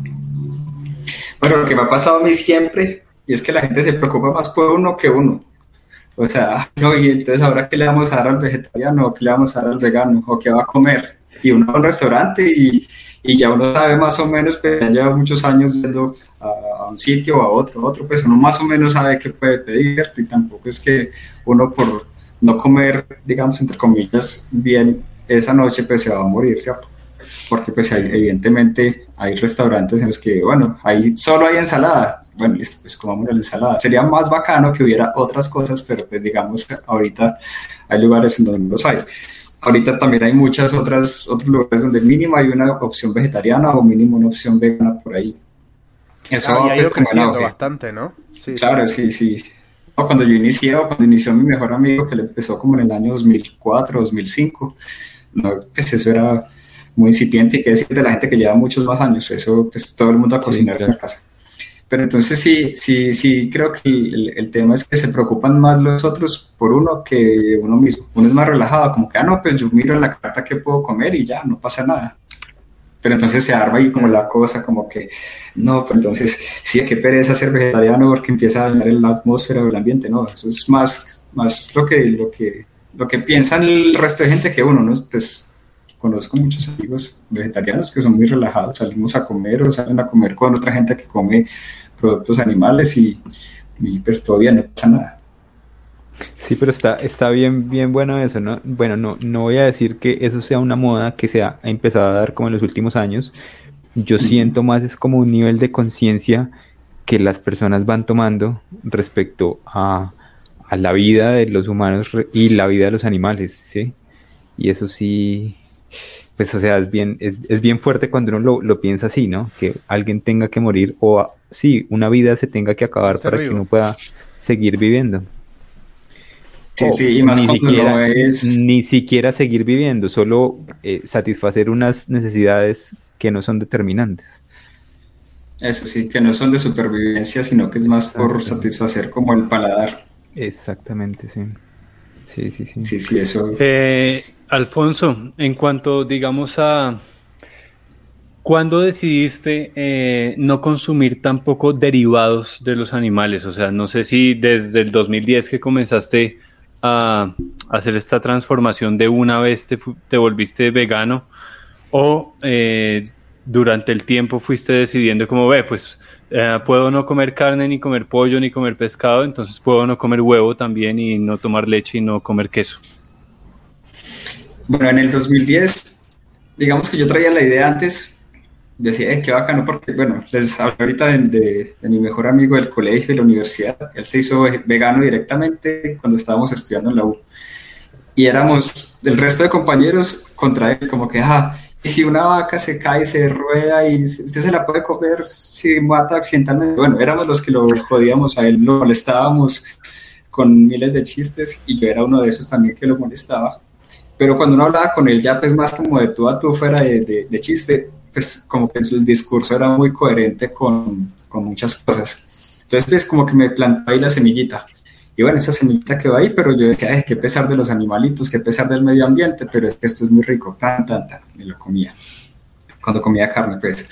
Bueno, lo que me ha pasado a mí siempre, y es que la gente se preocupa más por uno que uno. O sea, no, y entonces ahora qué le vamos a dar al vegetariano, o qué le vamos a dar al vegano, o qué va a comer. Y uno va a un restaurante y, y ya uno sabe más o menos, pues ya lleva muchos años yendo a, a un sitio o a otro, a otro, pues uno más o menos sabe qué puede pedir, ¿cierto? Y tampoco es que uno por no comer, digamos, entre comillas, bien esa noche, pues se va a morir, ¿cierto? Porque pues hay, evidentemente hay restaurantes en los que, bueno, ahí solo hay ensalada. Bueno, listo, pues comamos la ensalada. Sería más bacano que hubiera otras cosas, pero pues digamos, ahorita hay lugares en donde no los hay. Ahorita también hay muchas otras otros lugares donde mínimo hay una opción vegetariana o mínimo una opción vegana por ahí. Eso ah, ha ido creciendo bastante, ¿no? Sí, claro, sí, sí. sí. Cuando yo inicié, o cuando inició mi mejor amigo, que le empezó como en el año dos mil cuatro, dos mil cinco, no, pues eso era muy incipiente, y qué decir de la gente que lleva muchos más años, eso pues todo el mundo a cocinar sí, claro. en la casa. Pero entonces sí, sí, sí, creo que el, el tema es que se preocupan más los otros por uno que uno mismo. Uno es más relajado, como que, ah, no, pues yo miro en la carta qué puedo comer y ya, no pasa nada. Pero entonces se arma ahí como la cosa, como que, no, pues entonces sí, qué pereza ser vegetariano porque empieza a dañar la atmósfera o el ambiente, no, eso es más, más lo que, lo que, lo que piensan el resto de gente que uno, ¿no? Pues conozco muchos amigos vegetarianos que son muy relajados, salimos a comer o salen a comer con otra gente que come productos animales y, y pues todo bien, no pasa nada. Sí, pero está, está bien, bien bueno eso, ¿no? Bueno, no, no voy a decir que eso sea una moda que se ha empezado a dar como en los últimos años. Yo siento más es como un nivel de conciencia que las personas van tomando respecto a, a la vida de los humanos y la vida de los animales, ¿sí? Y eso sí, pues o sea, es bien, es, es bien fuerte cuando uno lo, lo piensa así, ¿no? Que alguien tenga que morir o, a, sí, una vida se tenga que acabar para vivo. Que uno pueda seguir viviendo. Sí, sí, y más ni cuando siquiera, no es... Ni siquiera seguir viviendo, solo eh, satisfacer unas necesidades que no son determinantes. Eso sí, que no son de supervivencia, sino que es más por satisfacer como el paladar. Exactamente, sí. Sí, sí, sí. Sí, sí, eso... Eh, Alfonso, en cuanto, digamos, a ¿Cuándo decidiste eh, no consumir tampoco derivados de los animales? O sea, no sé si desde el dos mil diez que comenzaste a hacer esta transformación de una vez te, fu- te volviste vegano o eh, durante el tiempo fuiste decidiendo como, ve, pues eh, puedo no comer carne, ni comer pollo, ni comer pescado, entonces puedo no comer huevo también y no tomar leche y no comer queso. Bueno, en el dos mil diez, digamos que yo traía la idea antes, decía, eh, qué bacano, porque, bueno, les hablo ahorita de, de, de mi mejor amigo del colegio y la universidad. Él se hizo vegano directamente cuando estábamos estudiando en la U. Y éramos, el resto de compañeros contra él, como que, ah, y si una vaca se cae, se rueda y usted se la puede comer si mata accidentalmente. Bueno, éramos los que lo jodíamos a él, lo molestábamos con miles de chistes y yo era uno de esos también que lo molestaba. Pero cuando uno hablaba con él ya pues más como de tú a tú fuera de, de, de chiste, pues como que el discurso era muy coherente con, con muchas cosas. Entonces pues como que me plantó ahí la semillita. Y bueno, esa semillita quedó ahí, pero yo decía, ay, qué pesar de los animalitos, qué pesar del medio ambiente, pero es que esto es muy rico, tan, tan, tan, me lo comía. Cuando comía carne, pues.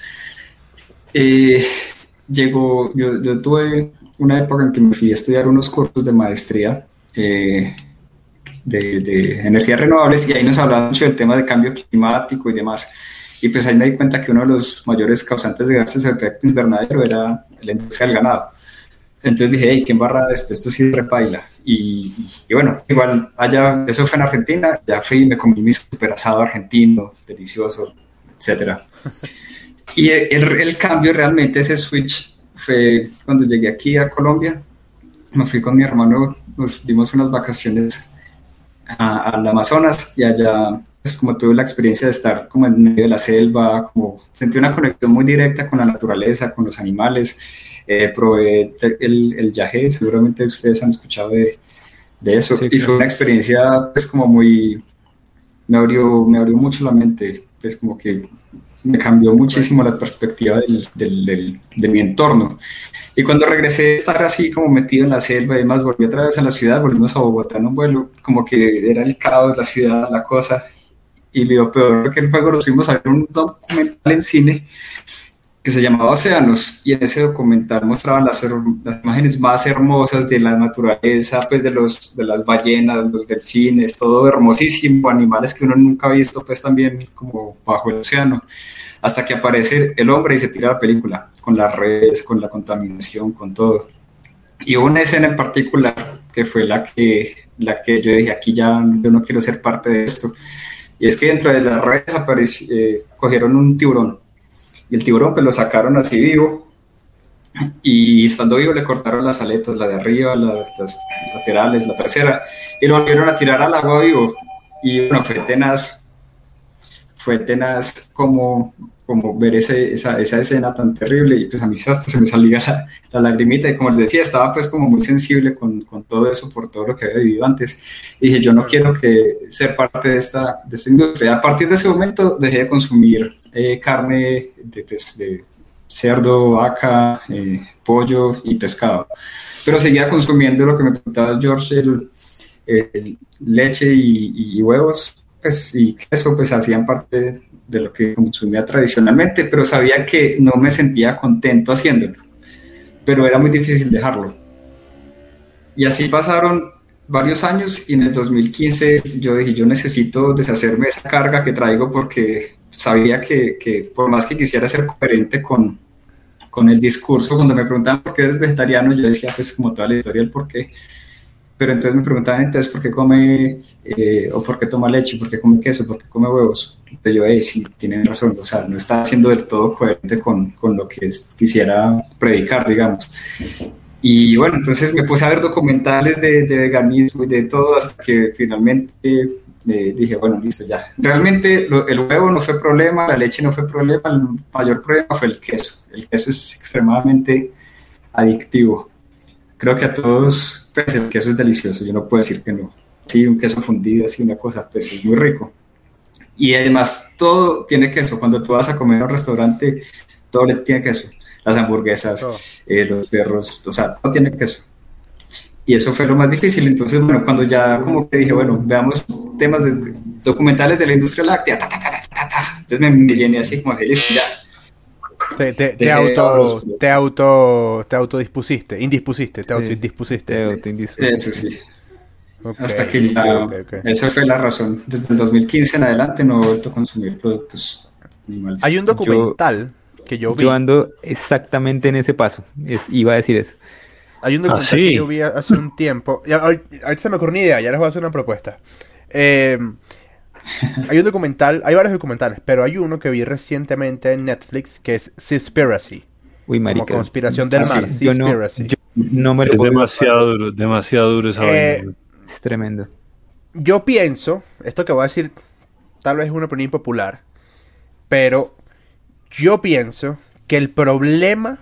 Eh, llegó, yo, yo tuve una época en que me fui a estudiar unos cursos de maestría eh, de, de energías renovables y ahí nos hablaban mucho del tema de cambio climático y demás. Y pues ahí me di cuenta que uno de los mayores causantes de gases de efecto invernadero era la industria del ganado. Entonces dije, hey, qué embarrada esto, esto sí repaila. Y, y, y bueno, igual allá, eso fue en Argentina, ya fui y me comí mi super asado argentino, delicioso, etcétera. Y el, el, el cambio realmente, ese switch, fue cuando llegué aquí a Colombia, me fui con mi hermano, nos dimos unas vacaciones a, al Amazonas y allá, pues como tuve la experiencia de estar como en medio de la selva, como sentí una conexión muy directa con la naturaleza, con los animales. Eh, probé el, el yagé, seguramente ustedes han escuchado de, de eso, sí, y claro. Fue una experiencia pues como muy, me abrió, me abrió mucho la mente, pues como que me cambió muchísimo la perspectiva del, del, del, de mi entorno. Y cuando regresé a estar así como metido en la selva y demás, volví otra vez a la ciudad, volvimos a Bogotá en un vuelo, como que era el caos, la ciudad, la cosa, y lo peor que luego nos fuimos a ver un documental en cine que se llamaba Océanos, y en ese documental mostraban las, las imágenes más hermosas de la naturaleza, pues de, los, de las ballenas, los delfines, todo hermosísimo, animales que uno nunca ha visto, pues también como bajo el océano, hasta que aparece el hombre y se tira la película, con las redes, con la contaminación, con todo. Y hubo una escena en particular que fue la que, la que yo dije, aquí ya yo no quiero ser parte de esto, y es que dentro de las redes apareció, eh, cogieron un tiburón, y el tiburón pues lo sacaron así vivo y estando vivo le cortaron las aletas, la de arriba, las, las laterales, la trasera, y lo volvieron a tirar al agua vivo. Y bueno, fue tenaz, fue tenaz como, como ver ese, esa, esa escena tan terrible, y pues a mí hasta se me salía la, la lagrimita, y como les decía, estaba pues como muy sensible con, con todo eso, por todo lo que había vivido antes, y dije, yo no quiero que ser parte de esta, de esta industria. A partir de ese momento dejé de consumir eh, carne de, pues, de cerdo, vaca, eh, pollo y pescado, pero seguía consumiendo lo que me preguntaba George, el, el leche y, y huevos, pues, y queso, pues hacían parte de lo que consumía tradicionalmente, pero sabía que no me sentía contento haciéndolo, pero era muy difícil dejarlo. Y así pasaron varios años, y en el dos mil quince yo dije, yo necesito deshacerme de esa carga que traigo, porque sabía que, que por más que quisiera ser coherente con, con el discurso, cuando me preguntaban por qué eres vegetariano, yo decía pues como toda la historia el por qué, pero entonces me preguntaban entonces por qué come, eh, o por qué toma leche, por qué come queso, por qué come huevos. Entonces yo, hey, sí, tienen razón, o sea, no está siendo del todo coherente con, con lo que es, quisiera predicar, digamos. Y bueno, entonces me puse a ver documentales de, de veganismo y de todo, hasta que finalmente eh, dije, bueno, listo, ya. Realmente lo, el huevo no fue problema, la leche no fue problema, el mayor problema fue el queso. El queso es extremadamente adictivo. Creo que a todos, pues el queso es delicioso, yo no puedo decir que no. Sí, un queso fundido, así una cosa, pues es muy rico. Y además todo tiene queso. Cuando tú vas a comer a un restaurante, todo le tiene queso. Las hamburguesas, oh. eh, los perros, o sea, todo tiene queso. Y eso fue lo más difícil. Entonces, bueno, cuando ya como que dije, bueno, veamos temas de, documentales de la industria láctea, ta, ta, ta, ta, ta, ta. Entonces me, me llené así como de listo, ya. Te, te, te Dejé auto, ahorros. te auto, te autodispusiste, indispusiste, te Sí, autoindispusiste. te autoindispusiste. Eso sí. Ok, Hasta que ok, ya, ok, ok. esa fue la razón. Desde el dos mil quince en adelante no he vuelto a consumir productos animales. Hay un documental que yo vi. Yo ando exactamente en ese paso. Es, iba a decir eso. Hay un Ah, documental sí. que yo vi hace un tiempo. Y ahorita, ahorita se me ocurrió una idea, ya les voy a hacer una propuesta. Eh, hay un documental, hay varios documentales, pero hay uno que vi recientemente en Netflix que es Seaspiracy. Uy, Como marica. conspiración del Ah, sí. mar. Yo no, Seaspiracy. yo no me lo Es puedo demasiado duro, demasiado duro esa Eh, vaina. Es tremendo. Yo pienso, esto que voy a decir tal vez es una opinión impopular, pero yo pienso que el problema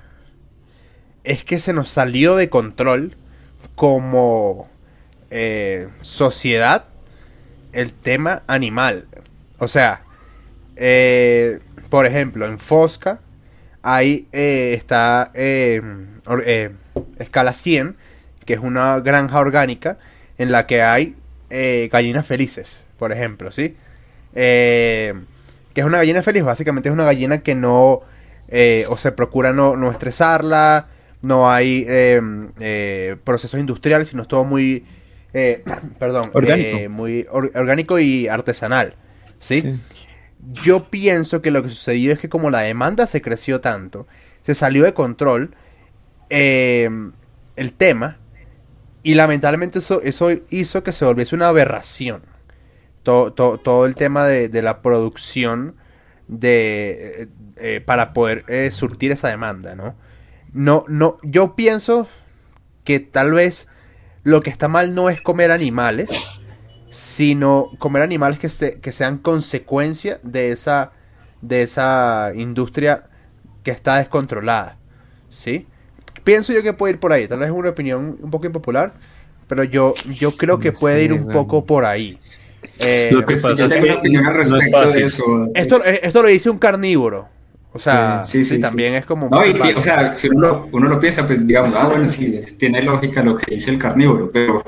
es que se nos salió de control como eh, sociedad el tema animal. O sea, eh, por ejemplo, en Fosca ahí eh, está eh, or- eh, Escala cien, que es una granja orgánica en la que hay eh, gallinas felices, por ejemplo, ¿sí? Eh, que es una gallina feliz, básicamente es una gallina que no, eh, o se procura no, no estresarla, no hay eh, eh, procesos industriales, sino es todo muy, eh, perdón, Orgánico. eh, muy or- orgánico y artesanal, ¿sí? Sí. Yo pienso que lo que sucedió es que como la demanda se creció tanto, se salió de control eh, el tema y lamentablemente eso, eso hizo que se volviese una aberración. Todo, todo, todo el tema de, de la producción de eh, eh, para poder eh, surtir esa demanda, ¿no? No, no, yo pienso que tal vez lo que está mal no es comer animales, sino comer animales que, se, que sean consecuencia de esa, de esa industria que está descontrolada, ¿sí? Pienso yo que puede ir por ahí, tal vez es una opinión un poco impopular, pero yo, yo creo que No puede sé, ir un bueno. poco por ahí. Eh, Lo que Pues pasa yo es tengo que una opinión al no es respecto fácil. de eso. esto, eh, esto lo dice un carnívoro, o sea, Sí, sí, sí, sí, también sí. es como... No, y, vale. o sea, si uno lo, uno lo piensa, pues digamos, ah, bueno, sí, tiene lógica lo que dice el carnívoro, pero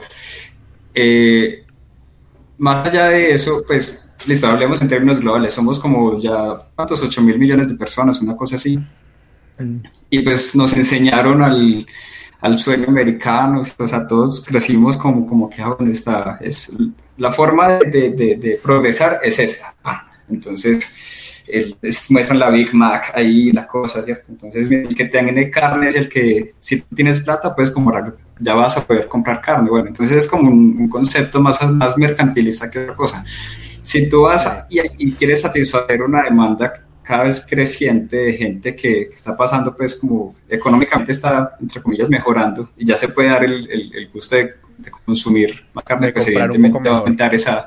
eh, más allá de eso, pues, listo, hablemos en términos globales, somos como ya, ¿cuántos? ocho mil millones de personas, una cosa así. Mm. Y pues nos enseñaron al, al sueño americano, o sea, todos crecimos como, como que, ah, bueno, esta es la forma de, de, de, de progresar es esta. Entonces, el, es, muestran la Big Mac ahí, la cosa, ¿cierto? Entonces, el que tiene carne es el que, si tú tienes plata, puedes comprar, ya vas a poder comprar carne. Bueno, entonces es como un, un concepto más, más mercantilista que otra cosa. Si tú vas a, y, y quieres satisfacer una demanda cada vez creciente de gente que, que está pasando, pues como económicamente está, entre comillas, mejorando y ya se puede dar el, el, el gusto de, de consumir más carne, De pues comprar un evidentemente poco va a mejor. aumentar esa,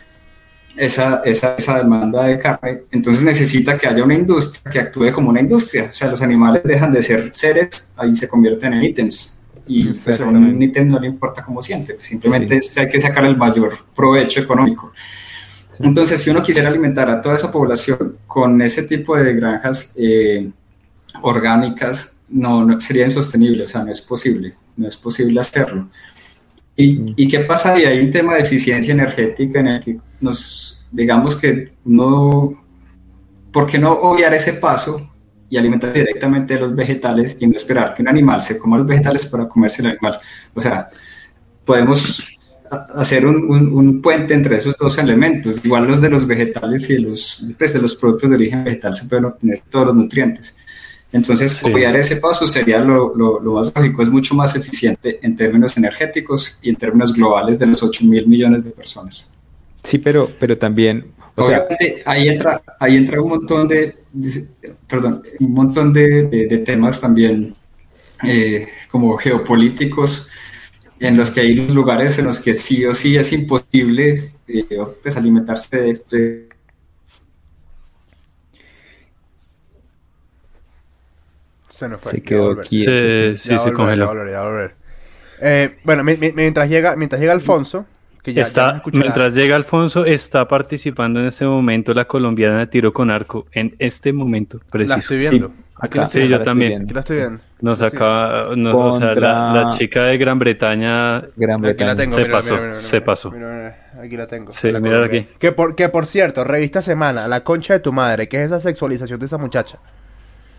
esa, esa, esa demanda de carne. Entonces necesita que haya una industria que actúe como una industria. O sea, los animales dejan de ser seres, ahí se convierten en ítems. Y pues a un ítem no le importa cómo siente, simplemente sí. Hay que sacar el mayor provecho económico. Entonces, si uno quisiera alimentar a toda esa población con ese tipo de granjas eh, orgánicas, no, no sería insostenible, o sea, no es posible, no es posible hacerlo. ¿Y, ¿y qué pasa? Y hay un tema de eficiencia energética en el que nos, digamos que no, ¿por qué no obviar ese paso y alimentar directamente de los vegetales y no esperar que un animal se coma los vegetales para comerse el animal? O sea, podemos hacer un, un, un puente entre esos dos elementos. Igual los de los vegetales y los, pues de los productos de origen vegetal se pueden obtener todos los nutrientes. Entonces, sí. Obviar ese paso sería lo, lo, lo más lógico. Es mucho más eficiente en términos energéticos y en términos globales de los ocho mil millones de personas. Sí, pero, pero también... O Obviamente, sea, ahí, entra, ahí entra un montón de, de perdón, un montón de, de, de temas también eh, como geopolíticos, en los que hay unos lugares en los que sí o sí es imposible eh, pues, alimentarse de, de... Se nos fue. Se quedó quieto. Sí, sí, se congeló. Ya volver, ya volver. Eh, bueno, mi, mi, mientras llega mientras llega Alfonso, que ya, está, ya mientras llega Alfonso, está participando en este momento la colombiana de tiro con arco, en este momento preciso. La estoy viendo. Sí, Aquí la sí yo también. Aquí la estoy viendo. Nos acaba, no, Contra... o sea, la, la chica de Gran Bretaña, Gran Bretaña. Aquí la tengo, se mira, pasó, mira, mira, mira, se mira, pasó. Mira, mira, aquí la tengo. Sí, la mira aquí. Que por, que por cierto, revista Semana, La concha de tu madre, ¿qué es esa sexualización de esa muchacha?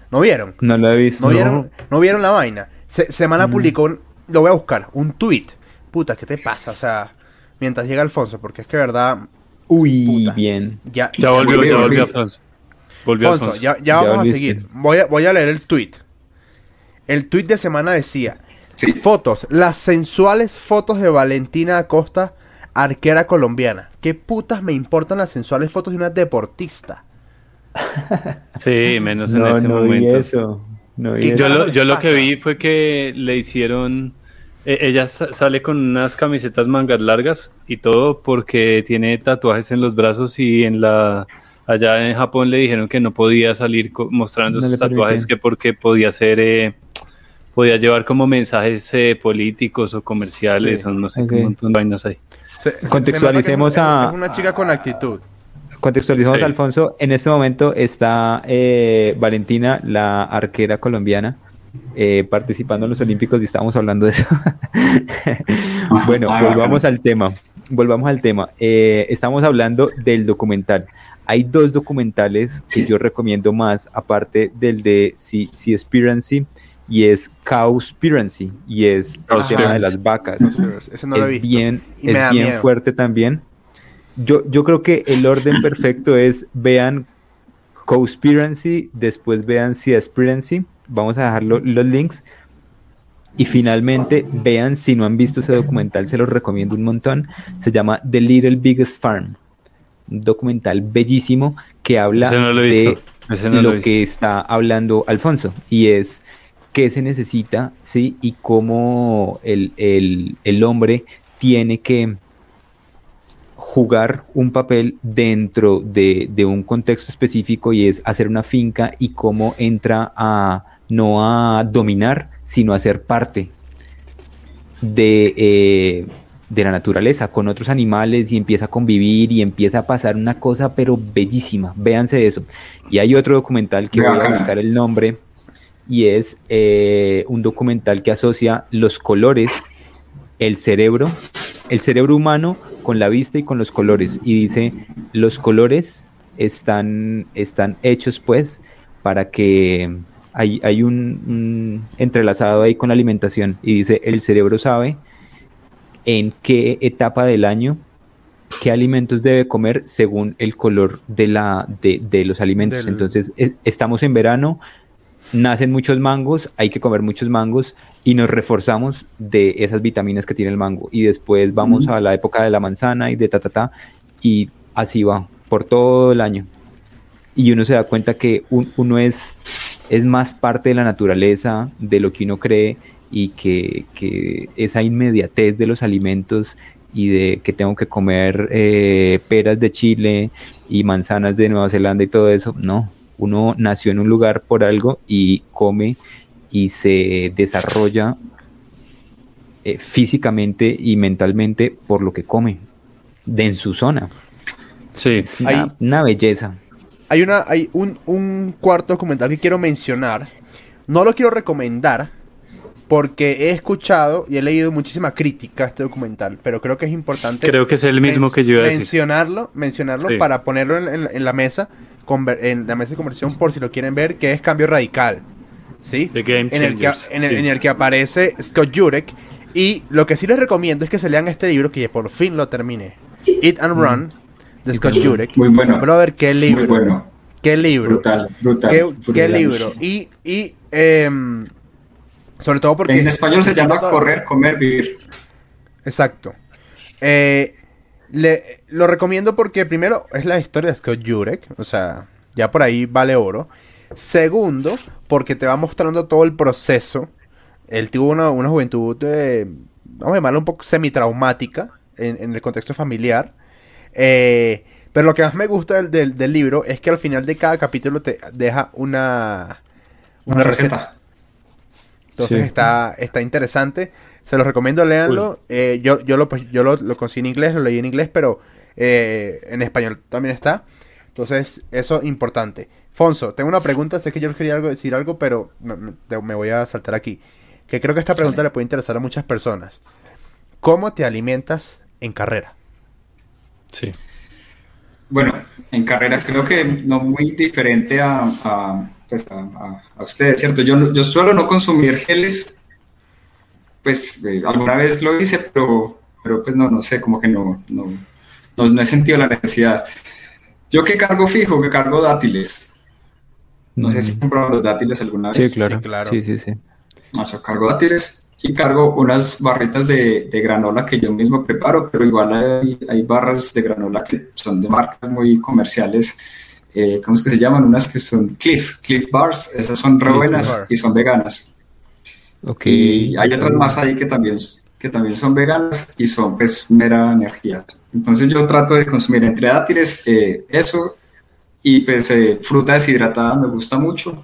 ¿No vieron? No lo he visto. ¿No vieron, ¿no vieron la vaina? Se, Semana mm. publicó, un, lo voy a buscar, un tweet. Puta, ¿qué te pasa? O sea, mientras llega Alfonso, porque es que verdad... Uy, puta, bien. Ya, ya volvió, ya volvió Alfonso. Volvió Alfonso, Alfonso. ya, ya, ya vamos volviste. a seguir. Voy a, voy a leer el tweet. El tweet de Semana decía... Sí. Fotos, las sensuales fotos de Valentina Acosta, arquera colombiana. ¿Qué putas me importan las sensuales fotos de una deportista? Sí, menos en no, ese no momento. Vi eso. No vi yo eso. lo, yo lo que vi fue que le hicieron... Eh, ella sa- sale con unas camisetas mangas largas y todo porque tiene tatuajes en los brazos y en la... Allá en Japón le dijeron que no podía salir co- mostrando No sus le tatuajes, permiten. que porque podía ser... Eh, podía llevar como mensajes eh, políticos o comerciales, Sí. o no sé, Ok. un montón de vainas ahí. Se, se- Contextualicemos se nota que es, a- es una chica con actitud. Contextualizamos, Sí. Alfonso. En este momento está eh, Valentina, la arquera colombiana, eh, participando en los Olímpicos y estábamos hablando de eso. Bueno, Ah, volvamos bacán. al tema. Volvamos al tema. Eh, estamos hablando del documental. Hay dos documentales que Sí. yo recomiendo más, aparte del de Sea- Seaspiracy, y es Cowspiracy, y es el Cowspiracy. tema de las vacas. Ese no lo he es visto. bien, Y me es da bien miedo. fuerte también. Yo, yo creo que el orden perfecto es vean Cowspiracy, después vean Seaspiracy, vamos a dejar lo- los links, y finalmente vean, si no han visto ese documental, se los recomiendo un montón, se llama The Little Biggest Farm, un documental bellísimo que habla Ese no lo he de visto. Ese no lo he lo visto. que está hablando Alfonso, y es qué se necesita, ¿sí? Y cómo el, el, el hombre tiene que jugar un papel dentro de, de un contexto específico, y es hacer una finca, y cómo entra a no a dominar, sino a ser parte de, eh, de la naturaleza, con otros animales, y empieza a convivir y empieza a pasar una cosa pero bellísima. Véanse eso. Y hay otro documental que voy a Bacana. buscar el nombre, y es eh, un documental que asocia los colores, el cerebro, el cerebro humano con la vista y con los colores, y dice, los colores están, están hechos pues para que hay, hay un, un entrelazado ahí con la alimentación, y dice, el cerebro sabe en qué etapa del año qué alimentos debe comer según el color de, la, de, de los alimentos. Del- Entonces, es- estamos en verano, nacen muchos mangos, hay que comer muchos mangos, y nos reforzamos de esas vitaminas que tiene el mango, y después vamos Mm. a la época de la manzana y de ta ta ta, y así va por todo el año, y uno se da cuenta que un- uno es, es más parte de la naturaleza de lo que uno cree, y que, que esa inmediatez de los alimentos, y de que tengo que comer eh, peras de Chile y manzanas de Nueva Zelanda y todo eso, no. Uno nació en un lugar por algo y come y se desarrolla eh, físicamente y mentalmente por lo que come, de en su zona. Sí. Es una, Hay- una belleza. Hay una, hay un, un cuarto documental que quiero mencionar. No lo quiero recomendar porque he escuchado y he leído muchísima crítica a este documental, pero creo que es importante Creo que es el mismo men- que yo iba a decir. mencionarlo, mencionarlo Sí. para ponerlo en, en- en la mesa, conver- en la mesa de conversión por si lo quieren ver, que es Cambio Radical, ¿sí? The Game En el, que, Changers, en, el, sí. en el que aparece Scott Jurek. Y lo que sí les recomiendo es que se lean este libro, que por fin lo terminé, Eat and Run, de Scott and Run. Jurek. Muy bueno. Brother, qué libro. Muy bueno. Qué libro. Brutal, brutal. Qué, brutal. qué libro. Y, y em, sobre todo porque... En español se llama Correr, Comer, Vivir. Exacto. Eh, le, lo recomiendo porque primero es la historia de Scott Jurek, o sea, ya por ahí vale oro. Segundo, porque te va mostrando todo el proceso. Él tuvo una, una juventud, eh, vamos a llamarla un poco semitraumática en, en el contexto familiar. Eh, pero lo que más me gusta del, del, del libro es que al final de cada capítulo te deja una, una, Una receta. receta. Entonces Sí. está, está interesante. Se los recomiendo, léanlo. Cool. Eh, yo yo, lo, pues, yo lo, lo conseguí en inglés, lo leí en inglés, pero eh, en español también está. Entonces, eso es importante. Fonso, tengo una pregunta. Sé que yo quería algo, decir algo, pero me, me- me voy a saltar aquí. Que creo que esta pregunta le puede interesar a muchas personas. ¿Cómo te alimentas en carrera? Sí. Bueno, en carrera creo que no muy diferente a, a, pues, a, a, a ustedes, ¿cierto? Yo, yo suelo no consumir geles, pues eh, alguna vez lo hice, pero, pero pues no, no sé, como que no, no, no, no he sentido la necesidad. Yo que cargo fijo, que cargo dátiles. No sé si he comprado los dátiles alguna vez. Sí, claro. Sí, claro. Sí, sí, sí. O sea, cargo dátiles y cargo unas barritas de, de granola que yo mismo preparo, pero igual hay, hay barras de granola que son de marcas muy comerciales. Eh, ¿Cómo es que se llaman? Unas que son Cliff, Cliff Bars. Esas son re buenas y son veganas. Ok. Y hay otras más ahí que también, que también son veganas y son pues mera energía. Entonces yo trato de consumir entre dátiles eh, eso y pues eh, fruta deshidratada me gusta mucho.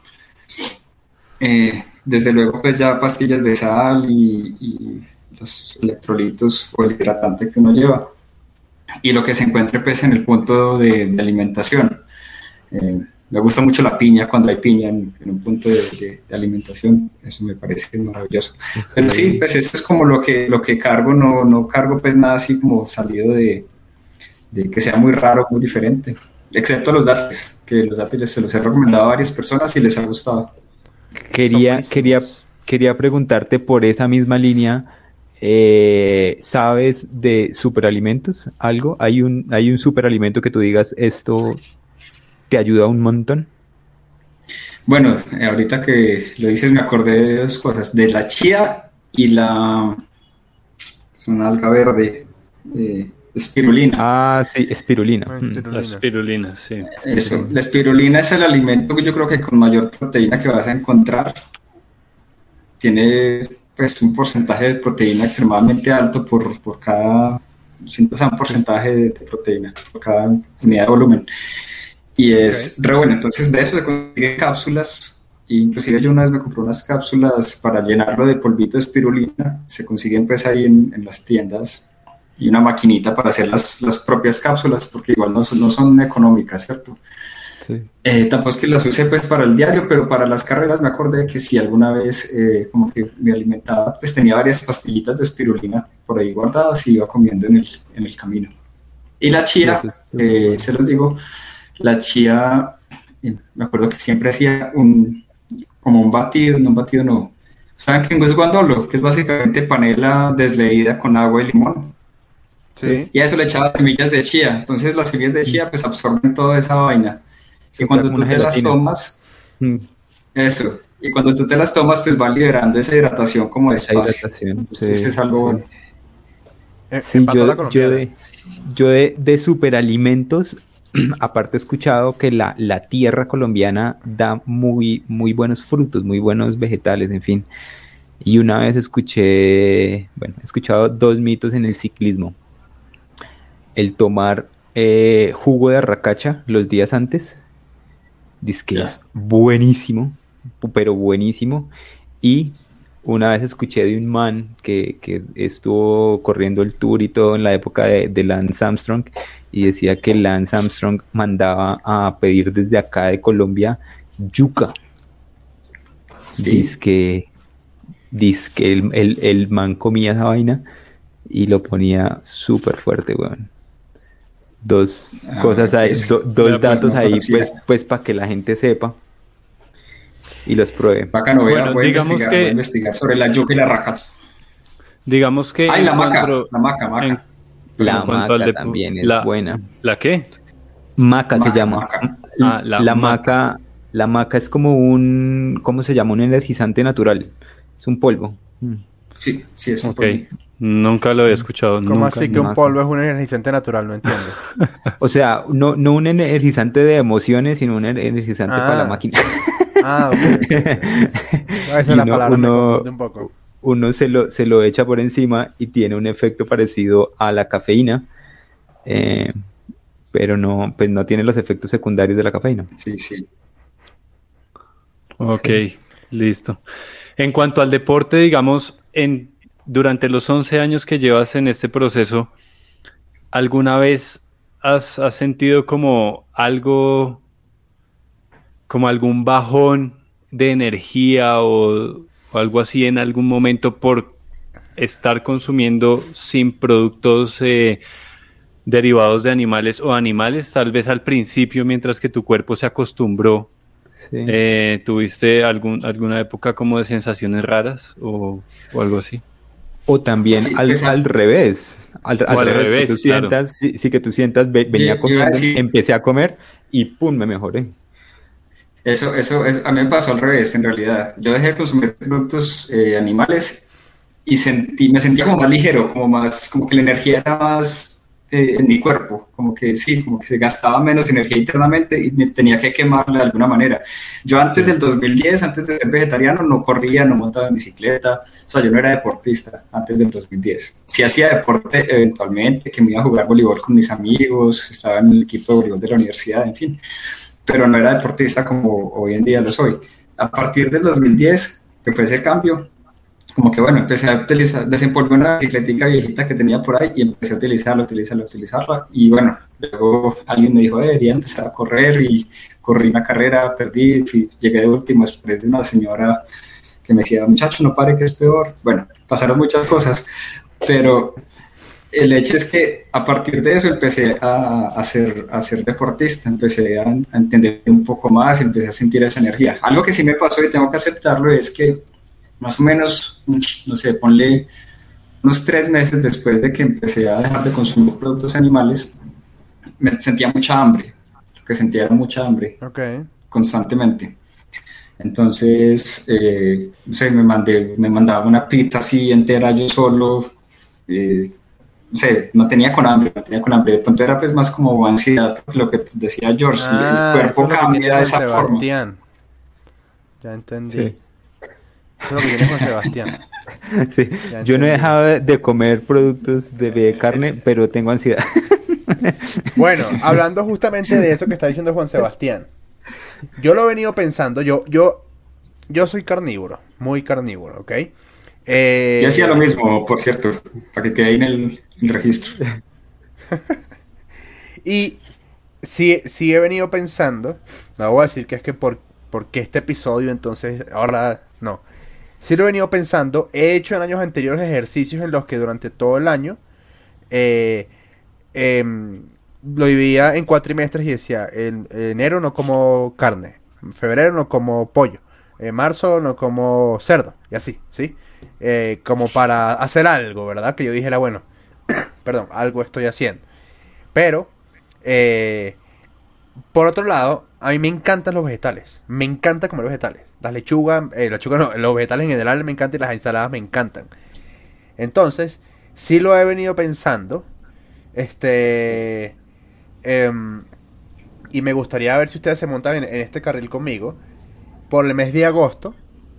Eh, desde luego pues ya pastillas de sal y, y los electrolitos o el hidratante que uno lleva. Y lo que se encuentre pues en el punto de, de alimentación. Eh, me gusta mucho la piña cuando hay piña en, en un punto de, de, de alimentación, eso me parece maravilloso. Okay. Pero sí, pues eso es como lo que, lo que cargo, no, no cargo pues nada así como salido de, de que sea muy raro, muy diferente, excepto los dátiles, que los dátiles se los he recomendado a varias personas y les ha gustado. Quería, quería, quería preguntarte por esa misma línea, eh, ¿sabes de superalimentos? ¿Algo? ¿Hay un, hay un superalimento que tú digas esto te ayuda un montón? Bueno, eh, ahorita que lo dices me acordé de dos cosas, de la chía y la... es una alga verde, eh, espirulina. Ah, sí, espirulina. Ah, espirulina. La espirulina, sí. Eso, la espirulina es el alimento que yo creo que con mayor proteína que vas a encontrar. Tiene pues un porcentaje de proteína extremadamente alto por, por cada... o sea, un porcentaje de, de proteína por cada unidad de volumen. Y es okay. Re bueno, entonces de eso se consiguen cápsulas, inclusive yo una vez me compré unas cápsulas para llenarlo de polvito de espirulina, se consiguen pues ahí en, en las tiendas, y una maquinita para hacer las, las propias cápsulas, porque igual no son, no son económicas, ¿cierto? Sí. Eh, tampoco es que las use pues para el diario, pero para las carreras me acordé que si alguna vez eh, como que me alimentaba, pues tenía varias pastillitas de espirulina por ahí guardadas y iba comiendo en el, en el camino. Y la chía, sí, eh, se los digo, la chía, eh, me acuerdo que siempre hacía un, como un batido, no un batido no. ¿Saben qué es guandolo? Que es básicamente panela desleída con agua y limón. Sí. Y a eso le echaba semillas de chía. Entonces las semillas de chía pues absorben toda esa vaina. Y cuando tú te las tomas, mm. eso, y cuando tú te las tomas pues van liberando esa hidratación como despacio. Hidratación, entonces sí, es algo bueno. Sí, yo, yo, de, yo de, de superalimentos, aparte he escuchado que la, la tierra colombiana da muy, muy buenos frutos, muy buenos vegetales, en fin. Y una vez escuché, bueno, he escuchado dos mitos en el ciclismo. El tomar eh, jugo de arracacha los días antes, dice que es buenísimo, pero buenísimo. Y una vez escuché de un man que, que estuvo corriendo el Tour y todo en la época de, de Lance Armstrong, y decía que Lance Armstrong mandaba a pedir desde acá de Colombia yuca. Sí. Dice que, dice que el, el, el man comía esa vaina y lo ponía súper fuerte, weón. Dos ah, cosas ahí, es, do, dos ya, datos pues, ahí, pues, pues para que la gente sepa y los pruebe. Bacano, voy, bueno, a, voy, digamos a que, voy a investigar sobre la yuca y la raca. Digamos que... Ay, la maca, la maca, maca. En, la maca de, también es la, buena. ¿La qué? Maca, maca se llama. Maca. Ah, la, la maca. maca. La maca es como un... ¿Cómo se llama? Un energizante natural. Es un polvo. Sí, sí, es un okay. polvo. Nunca lo había escuchado. ¿Cómo nunca, así que nunca. un polvo es un energizante natural? No entiendo. O sea, no, no un energizante de emociones, sino un energizante ah. para la máquina. Ah, ok. Esa es la uno, palabra, uno, me confunde un poco. Uno se lo, se lo echa por encima y tiene un efecto parecido a la cafeína, eh, pero no, pues no tiene los efectos secundarios de la cafeína. Sí, sí. Ok, sí. Listo. En cuanto al deporte, digamos, en... durante los once años que llevas en este proceso, ¿alguna vez has, has sentido como algo, como algún bajón de energía o, o algo así en algún momento por estar consumiendo sin productos eh, derivados de animales o animales, tal vez al principio mientras que tu cuerpo se acostumbró Sí. Eh, ¿tuviste algún, alguna época como de sensaciones raras o, o algo así? O también Sí, al, esa- al revés, al, O al al revés, que revés, tú claro. sientas, sí, sí que tú sientas, ve- venía Yo- yo iba a comiendo, decir- empecé a comer y pum, me mejoré. Eso, eso, eso, a mí me pasó al revés, en realidad. Yo dejé de consumir productos eh, animales y sentí, me sentía como más ligero, como más, como que la energía era más eh, en mi cuerpo, como que sí, como que se gastaba menos energía internamente y me tenía que quemarla de alguna manera. Yo antes Sí. del dos mil diez, antes de ser vegetariano, no corría, no montaba en bicicleta, o sea, yo no era deportista antes del dos mil diez. Sí hacía deporte eventualmente, que me iba a jugar voleibol con mis amigos, estaba en el equipo de voleibol de la universidad, en fin, pero no era deportista como hoy en día lo soy. A partir del dos mil diez, que fue ese cambio, como que bueno, empecé a utilizar, desempolvé una bicicletica viejita que tenía por ahí y empecé a utilizarla, utilizarla, utilizarla. Y bueno, luego alguien me dijo, eh, debería empezar a correr y corrí una carrera, perdí, fui, llegué de último después de una señora que me decía, muchacho, no pare que es peor. Bueno, pasaron muchas cosas, pero el hecho es que a partir de eso empecé a, a, ser, a ser deportista, empecé a, a entender un poco más, empecé a sentir esa energía. Algo que sí me pasó y tengo que aceptarlo es que más o menos, no sé, ponle unos tres meses después de que empecé a dejar de consumir productos animales, me sentía mucha hambre, lo que sentía era mucha hambre, Ok. constantemente. Entonces, eh, no sé, me, mandé, me mandaba una pizza así entera yo solo, eh, no sé, no tenía con hambre, no tenía con hambre, de pronto era pues más como ansiedad, lo que decía George, Ah, el eso cuerpo es lo que tiene cambia de Juan esa forma. Sebastián. Ya entendí. Sí. Eso es lo que tiene Juan Sebastián. Sí. Ya Yo no he entendí. dejado de, de comer productos de, de carne, pero tengo ansiedad. Bueno, hablando justamente de eso que está diciendo Juan Sebastián. Yo lo he venido pensando, yo, yo, yo soy carnívoro, muy carnívoro, ¿ok? Eh, Yo hacía lo mismo, por cierto, para que quede ahí en el, el registro. Y sí, sí he venido pensando, no voy a decir que es que por, porque este episodio, entonces, ahora no. Sí lo he venido pensando, he hecho en años anteriores ejercicios en los que durante todo el año eh, em, lo dividía en cuatrimestres y decía, en, en enero no como carne, en febrero no como pollo, en marzo no como cerdo, y así, ¿sí? Eh, como para hacer algo, ¿verdad? Que yo dijera, bueno, perdón, algo estoy haciendo. Pero, eh, por otro lado, a mí me encantan los vegetales. Me encanta comer vegetales. Las lechugas, eh, lechugas no, los vegetales en general me encantan y las ensaladas me encantan. Entonces, sí lo he venido pensando. Este. em, y me gustaría ver si ustedes se montan en, en este carril conmigo. Por el mes de agosto,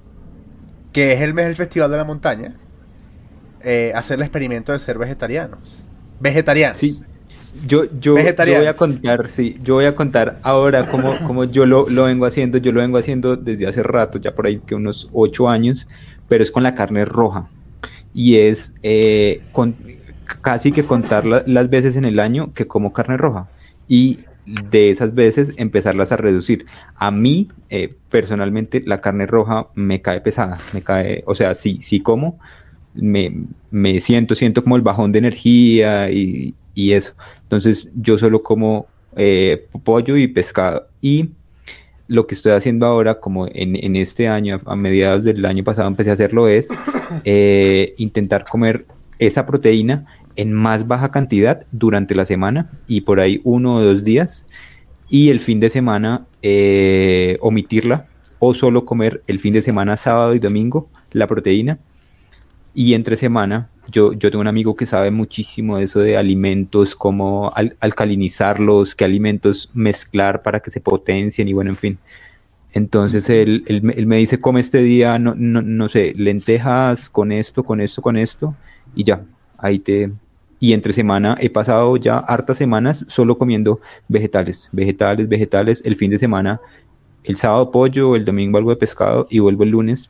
que es el mes del Festival de la Montaña. eh, hacer el experimento de ser vegetarianos. Vegetarianos. Sí. Yo, yo, yo Vegetarianos. voy a contar, sí, yo voy a contar ahora cómo, cómo yo lo, lo vengo haciendo. Yo lo vengo haciendo desde hace rato, ya por ahí que unos ocho años, pero es con la carne roja. Y es eh, con, casi que contar la- las veces en el año que como carne roja. Y de esas veces empezarlas a reducir. A mí, eh, personalmente, la carne roja me cae pesada. Me cae, o sea, sí, sí como, me, me siento, siento como el bajón de energía y, y eso. Entonces yo solo como eh, pollo y pescado. Y lo que estoy haciendo ahora, como en, en este año, a mediados del año pasado empecé a hacerlo, es eh, intentar comer esa proteína en más baja cantidad durante la semana y por ahí uno o dos días. Y el fin de semana eh, omitirla o solo comer el fin de semana, sábado y domingo, la proteína. Y entre semana, yo, yo tengo un amigo que sabe muchísimo de eso de alimentos, cómo al- alcalinizarlos, qué alimentos mezclar para que se potencien y bueno, en fin. Entonces él, él, me- él me dice, come este día, no, no, no sé, lentejas con esto, con esto, con esto, y ya, ahí te... Y entre semana he pasado ya hartas semanas solo comiendo vegetales, vegetales, vegetales. El fin de semana, el sábado pollo, el domingo algo de pescado y vuelvo el lunes.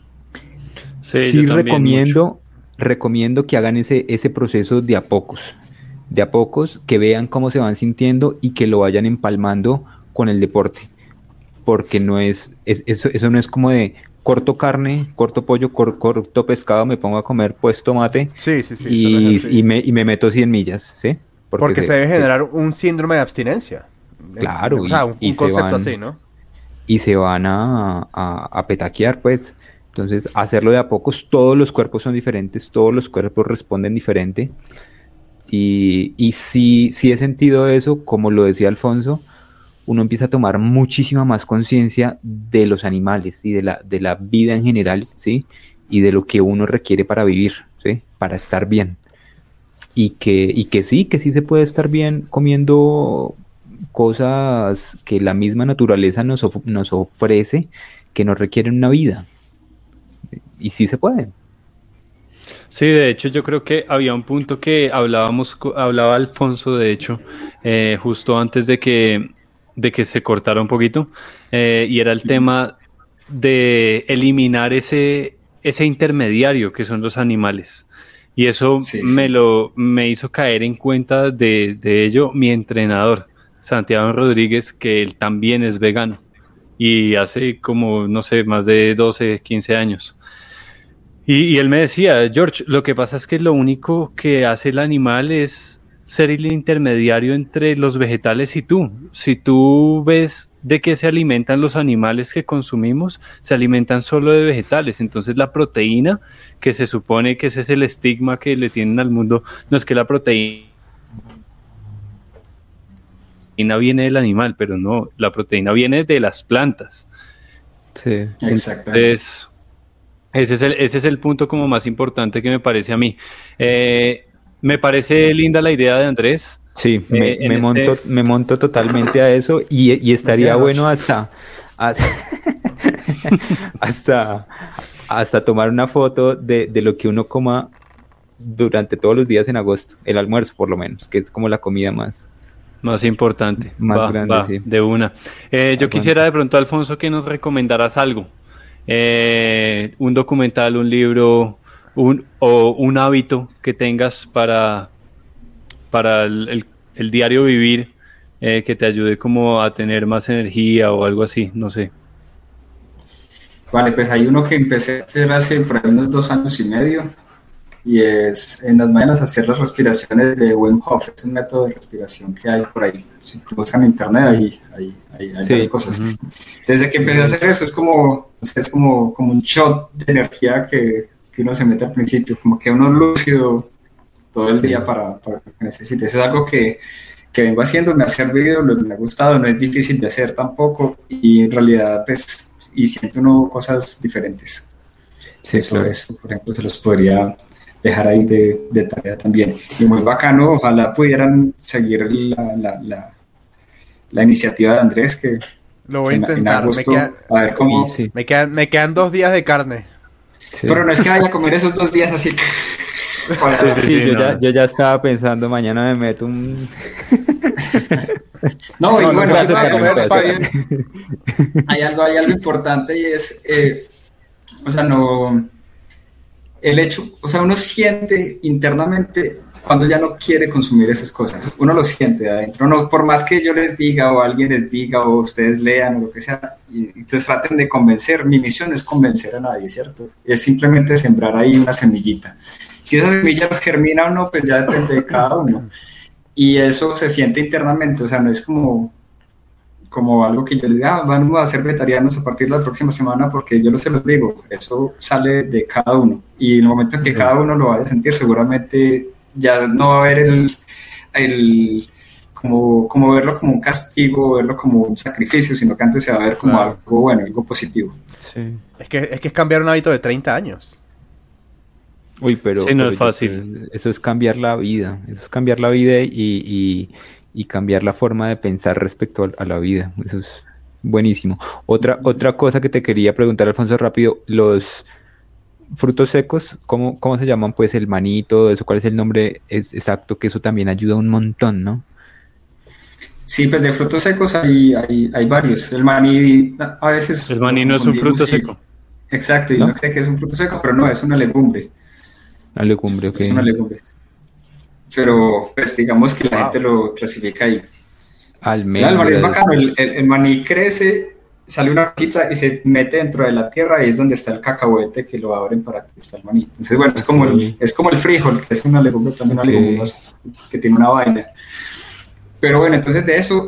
Sí, Sí yo también mucho. recomiendo, recomiendo que hagan ese, ese proceso de a pocos, de a pocos, que vean cómo se van sintiendo y que lo vayan empalmando con el deporte, porque no es, es eso, eso no es como de corto carne, corto pollo, cor- corto pescado, me pongo a comer pues tomate Sí, sí, sí. eso no y, es así. y me, y me meto cien millas, ¿sí? Porque se debe generar un síndrome de abstinencia. Claro, O sea, y- un, y un se concepto van- así, ¿no? y se van a, a, a petaquear, pues. Entonces, hacerlo de a pocos, todos los cuerpos son diferentes, todos los cuerpos responden diferente. Y, y sí, sí he sentido eso, como lo decía Alfonso, uno empieza a tomar muchísima más conciencia de los animales y de la, de la vida en general, ¿sí? Y de lo que uno requiere para vivir, ¿sí? Para estar bien. Y que, y que sí, que sí se puede estar bien comiendo cosas que la misma naturaleza nos, of- nos ofrece, que no requieren una vida. Y sí se puede. Sí, de hecho yo creo que había un punto que hablábamos, co- hablaba Alfonso, de hecho, eh, justo antes de que, de que se cortara un poquito, eh, y era el tema de eliminar ese, ese intermediario que son los animales. Y eso Sí, me sí. lo me hizo caer en cuenta de, de ello mi entrenador, Santiago Rodríguez, que él también es vegano y hace como, no sé, más de doce quince años. Y, y él me decía, George, lo que pasa es que lo único que hace el animal es ser el intermediario entre los vegetales y tú. Si tú ves de qué se alimentan los animales que consumimos, se alimentan solo de vegetales. Entonces la proteína, que se supone que ese es el estigma que le tienen al mundo, no es que la proteína viene del animal, pero no, la proteína viene de las plantas. Sí. Exactamente. Entonces, ese es el, ese es el punto como más importante que me parece a mí. Eh, me parece linda la idea de Andrés. Sí, me, Eh, en me monto, este, me monto totalmente a eso y, y estaría Decía bueno anoche. hasta, hasta, hasta, hasta tomar una foto de, de lo que uno coma durante todos los días en agosto, el almuerzo por lo menos, que es como la comida más, más importante, más va, grande, va, sí. de una. Eh, yo quisiera Aguanta. de pronto, Alfonso, que nos recomendaras algo. Eh, un documental, un libro, un, o un hábito que tengas para, para el, el- el diario vivir, eh, que te ayude como a tener más energía o algo así, no sé. Vale, pues hay uno que empecé a hacer hace por ahí unos dos años y medio, y es en las mañanas hacer las respiraciones de Wim Hof. Es un método de respiración que hay por ahí. Si buscan en internet, hay, hay, hay, hay Sí. varias cosas. Ujú. Desde que empecé a hacer eso, es como, o sea, es como, como un shot de energía que, que uno se mete al principio, como que uno es lúcido todo el Sí. día para, para lo que necesite. Eso es algo que, que vengo haciendo, me ha servido, lo- me ha gustado, no es difícil de hacer tampoco, y en realidad, pues, y siente uno cosas diferentes. Sí, Eso, claro. eso, por ejemplo, se los podría dejar ahí de, de tarea también. Y muy bacano, ojalá pudieran seguir la, la, la, la iniciativa de Andrés, que, Lo voy que a en, en intentar. Me, agosto, queda- a ver Y cómo... sí, me, quedan, me quedan dos días de carne. sí. Pero no es que vaya a comer esos dos días así. Para- Sí, sí, Sí, sí, yo no. ya, yo ya estaba pensando, mañana me meto un, No, y No, no bueno, puedes hay, pedazo de algo, carne, un comer, pedazo de hay- carne. hay algo, hay algo importante, y es, eh, o sea, no, el hecho, o sea, uno siente internamente cuando ya no quiere consumir esas cosas, uno lo siente de adentro, no, por más que yo les diga o alguien les diga o ustedes lean o lo que sea, y, y ustedes traten de convencer, mi misión no es convencer a nadie, ¿cierto? Es simplemente sembrar ahí una semillita. Si esa semilla germina o no, pues ya depende de cada uno. Y eso se siente internamente, o sea, no es como, como algo que yo les diga, ah, vamos a ser vegetarianos a partir de la próxima semana, porque yo no se los digo, eso sale de cada uno. Y en el momento en que Ujú. cada uno lo vaya a sentir, seguramente ya no va a haber el, el como, como verlo como un castigo, verlo como un sacrificio, sino que antes se va a ver como Claro. algo bueno, algo positivo. Sí. Es que, es que es cambiar un hábito de treinta años. Uy, pero, Sí, no pero es yo- fácil. eso es cambiar la vida, eso es cambiar la vida y, y, y cambiar la forma de pensar respecto a, a la vida. Eso es buenísimo. Otra, otra cosa que te quería preguntar, Alfonso, rápido, los frutos secos, ¿cómo, cómo se llaman? Pues el maní, todo eso, ¿cuál es el nombre es exacto? Que eso también ayuda un montón, ¿no? Sí, pues de frutos secos hay, hay, hay varios. El maní a veces El lo maní no es un fruto confundimos y- seco. Exacto, y ¿No? uno cree que es un fruto seco, pero no, es una legumbre. La legumbre, ok. Es una legumbre. Pero, pues digamos que la Wow. gente lo clasifica ahí. El maní es Almendras. bacano, el, el- el maní crece, sale una hojita y se mete dentro de la tierra, y es donde está el cacahuete que lo abren para que está el maní. Entonces, bueno, es como el, es como el frijol, que es una legumbre, también una Ok. leguminosa, que tiene una vaina. Pero bueno, entonces de eso,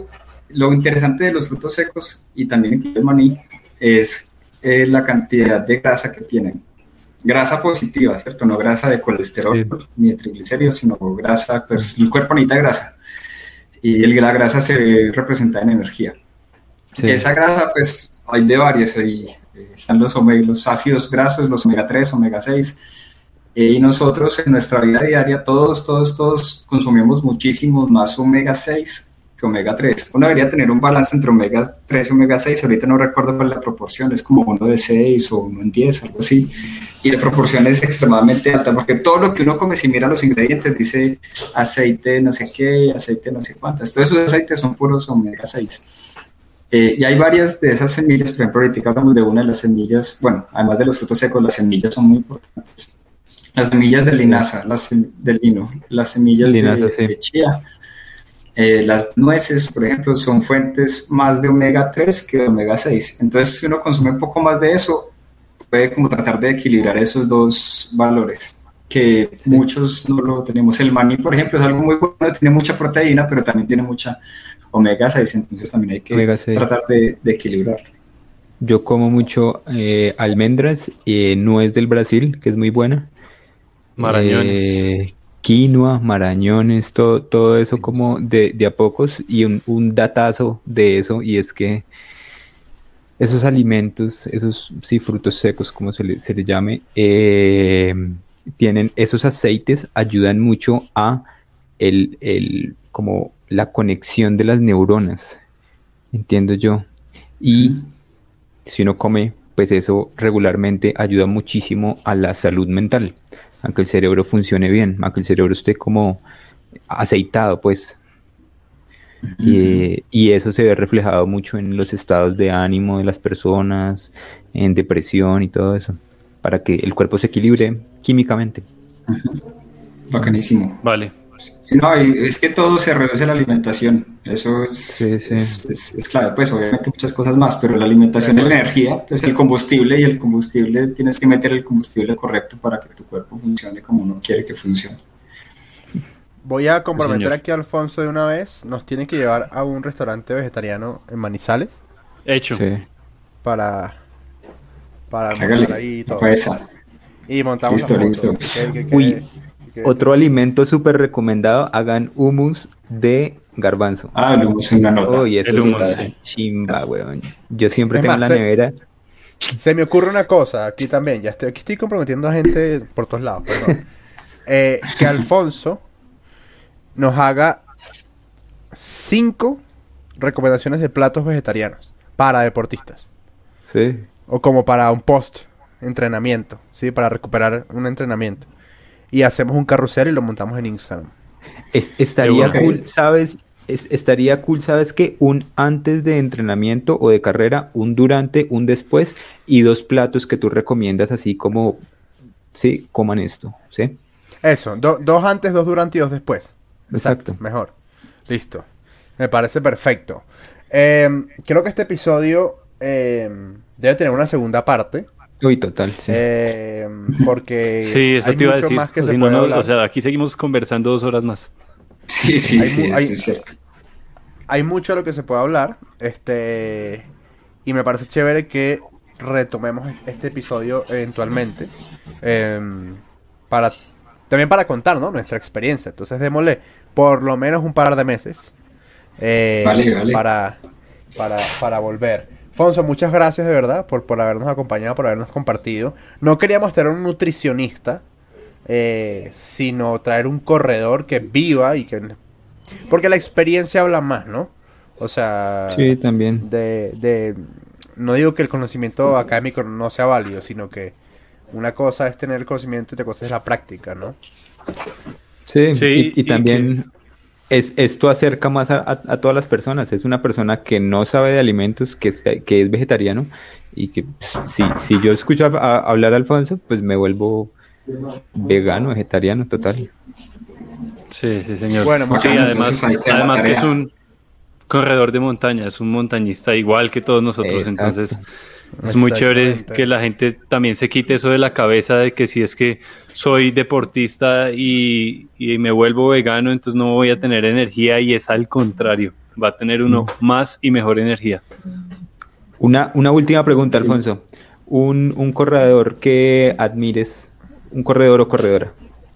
lo interesante de los frutos secos, y también incluye el maní, es eh, la cantidad de grasa que tienen. Grasa positiva, ¿cierto? No grasa de colesterol, sí, ni de triglicéridos, sino grasa, pues el cuerpo necesita grasa. Y el, la grasa se ve representada en energía. Sí. Esa grasa, pues, hay de varias. Hay, están los, omega, los ácidos grasos, los omega tres, omega seis. Eh, y nosotros, en nuestra vida diaria, todos, todos, todos consumimos muchísimos más omega seis que omega tres. Uno debería tener un balance entre omega tres y omega seis. Ahorita no recuerdo cuál es la proporción. Es como uno de seis o uno en diez, algo así. Y la proporción es extremadamente alta, porque todo lo que uno come, si mira los ingredientes, dice aceite no sé qué, aceite no sé cuántas. Todos esos aceites son puros omega seis. Eh, y hay varias de esas semillas, por ejemplo, ahorita hablamos de una de las semillas, bueno, además de los frutos secos, las semillas son muy importantes. Las semillas de linaza, las del lino, las semillas linaza, de, sí. de chía, eh, las nueces, por ejemplo, son fuentes más de omega tres que de omega seis. Entonces, si uno consume un poco más de eso, puede como tratar de equilibrar esos dos valores, que sí. muchos no lo tenemos. El maní, por ejemplo, es algo muy bueno, tiene mucha proteína, pero también tiene mucha omega seis, entonces también hay que tratar de, de equilibrarlo. Yo como mucho eh, almendras, eh, nuez del Brasil, que es muy buena. Marañones. Eh, quinoa, marañones, todo, todo eso sí. como de, de a pocos, y un, un datazo de eso, y es que esos alimentos, esos sí, frutos secos, como se le, se le llame, eh, tienen esos aceites, ayudan mucho a el, el, como la conexión de las neuronas, entiendo yo. Y mm. si uno come, pues eso regularmente ayuda muchísimo a la salud mental, a que el cerebro funcione bien, a que el cerebro esté como aceitado, pues. Y, y eso se ve reflejado mucho en los estados de ánimo de las personas, en depresión y todo eso, para que el cuerpo se equilibre químicamente. Bacanísimo. Vale. Sí, no, es que todo se reduce a la alimentación, eso es, sí, sí. es, es, es clave, pues obviamente muchas cosas más, pero la alimentación es la energía, es el combustible, y el combustible, tienes que meter el combustible correcto para que tu cuerpo funcione como uno quiere que funcione. Voy a comprometer sí, aquí a Alfonso de una vez. Nos tiene que llevar a un restaurante vegetariano en Manizales. Hecho. Sí. Para para montar ahí todo. Esa. Y montamos listo, la listo. Que, que, que, Uy, que, otro alimento súper recomendado, hagan hummus de garbanzo. Ah, el hummus es una nota. Uy, eso el es hummus, una sí. chimba, weón. Yo siempre es tengo más, en la se, nevera. Se me ocurre una cosa aquí también. Ya estoy, aquí estoy comprometiendo a gente por todos lados, perdón. eh, que Alfonso nos haga cinco recomendaciones de platos vegetarianos para deportistas. Sí. O como para un post entrenamiento, ¿sí? Para recuperar un entrenamiento. Y hacemos un carrusel y lo montamos en Instagram. Es, estaría okay. cool, ¿sabes? Es, estaría cool, ¿sabes qué? Un antes de entrenamiento o de carrera, un durante, un después, y dos platos que tú recomiendas así como, sí, coman esto, ¿sí? Eso, do, dos antes, dos durante y dos después. Exacto. Exacto. Mejor. Listo. Me parece perfecto. Eh, creo que este episodio eh, debe tener una segunda parte. Uy, total, sí. Eh, porque sí, eso hay te iba mucho a decir. más que o se si puede no, no, hablar. o sea, aquí seguimos conversando dos horas más. Sí, sí, hay, sí, hay, eso es cierto. Hay mucho de lo que se puede hablar. Este, y me parece chévere que retomemos este episodio eventualmente. Eh, para también para contar, ¿no? Nuestra experiencia. Entonces démosle por lo menos un par de meses. Eh, vale, vale. Para, para, para volver. Fonso, muchas gracias de verdad por, por habernos acompañado, por habernos compartido. No queríamos traer un nutricionista, eh, sino traer un corredor que viva y que... Porque la experiencia habla más, ¿no? O sea... Sí, también. De, de, no digo que el conocimiento académico no sea válido, sino que una cosa es tener el conocimiento y otra cosa es la práctica, ¿no? Sí, sí y, y, y también... Que... Es, esto acerca más a, a, a todas las personas. Es una persona que no sabe de alimentos, que es, que es vegetariano, y que si, si yo escucho a, a hablar a Alfonso, pues me vuelvo vegano, vegetariano, total. Sí, sí, señor. Bueno, sí, además, además que es un corredor de montaña, es un montañista igual que todos nosotros. Exacto. Entonces es muy chévere que la gente también se quite eso de la cabeza de que si es que soy deportista y, y me vuelvo vegano, entonces no voy a tener energía, y es al contrario. va a tener uno más y mejor energía. Una, una última pregunta, Sí. Alfonso. Un, un corredor que admires, un corredor o corredora.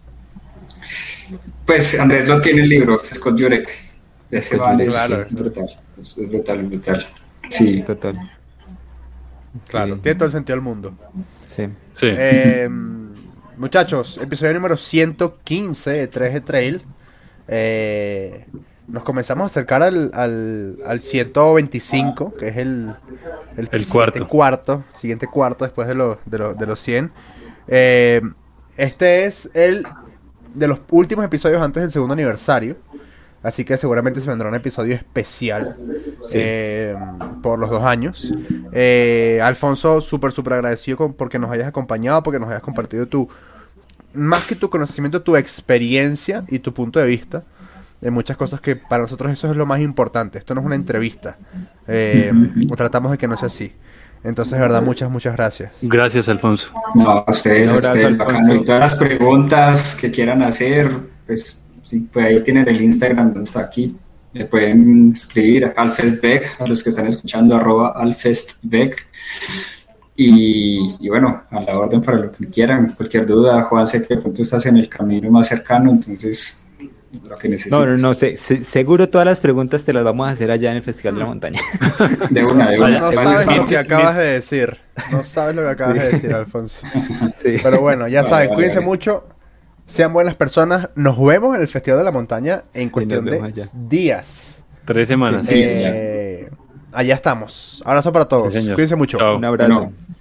Pues Andrés lo tiene el libro, Scott Jurek. Ese Scott vale, Jurek, es claro. brutal. Es brutal, brutal. Sí. Total. Claro, Sí. tiene todo el sentido del mundo. Sí. Sí. Eh, muchachos, episodio número ciento quince de tres G Trail. Eh, nos comenzamos a acercar al, al, al ciento veinticinco, que es el, el, El siguiente cuarto. cuarto, siguiente cuarto después de, lo- de, lo- de los cien. Eh, este es el de los últimos episodios antes del segundo aniversario. Así que seguramente se vendrá un episodio especial Sí. eh, por los dos años. Eh, Alfonso, súper, súper agradecido con, porque nos hayas acompañado, porque nos hayas compartido tu, más que tu conocimiento, tu experiencia y tu punto de vista de muchas cosas que para nosotros eso es lo más importante. Esto no es una entrevista. Eh, o tratamos de que no sea así. Entonces, de verdad, muchas, muchas gracias. Gracias, Alfonso. No, a ustedes, Un a abrazo, ustedes, bacano. Alfonso. Y todas las preguntas que quieran hacer, pues sí, pues ahí tienen el Instagram donde está aquí. Le pueden escribir a Alfestbeck, a los que están escuchando, arroba Alfestbeck. Y, y bueno, a la orden para lo que quieran. Cualquier duda, Juan, sé que de pronto estás en el camino más cercano, entonces lo que necesites. No, no, no, se- se- seguro todas las preguntas te las vamos a hacer allá en el Festival de la Montaña. De una, de No, una. no Te sabes mando lo que un- acabas de decir. No sabes lo que acabas de decir, Alfonso. Sí. Pero bueno, ya Vale, saben, vale, cuídense vale. mucho. Sean buenas personas. Nos vemos en el Festival de la Montaña en Sí, cuestión nos de vemos allá. días. Tres semanas. Sí. Eh, allá estamos. Abrazo para todos. Sí, señor. Cuídense mucho. Chao. Un abrazo. Bueno,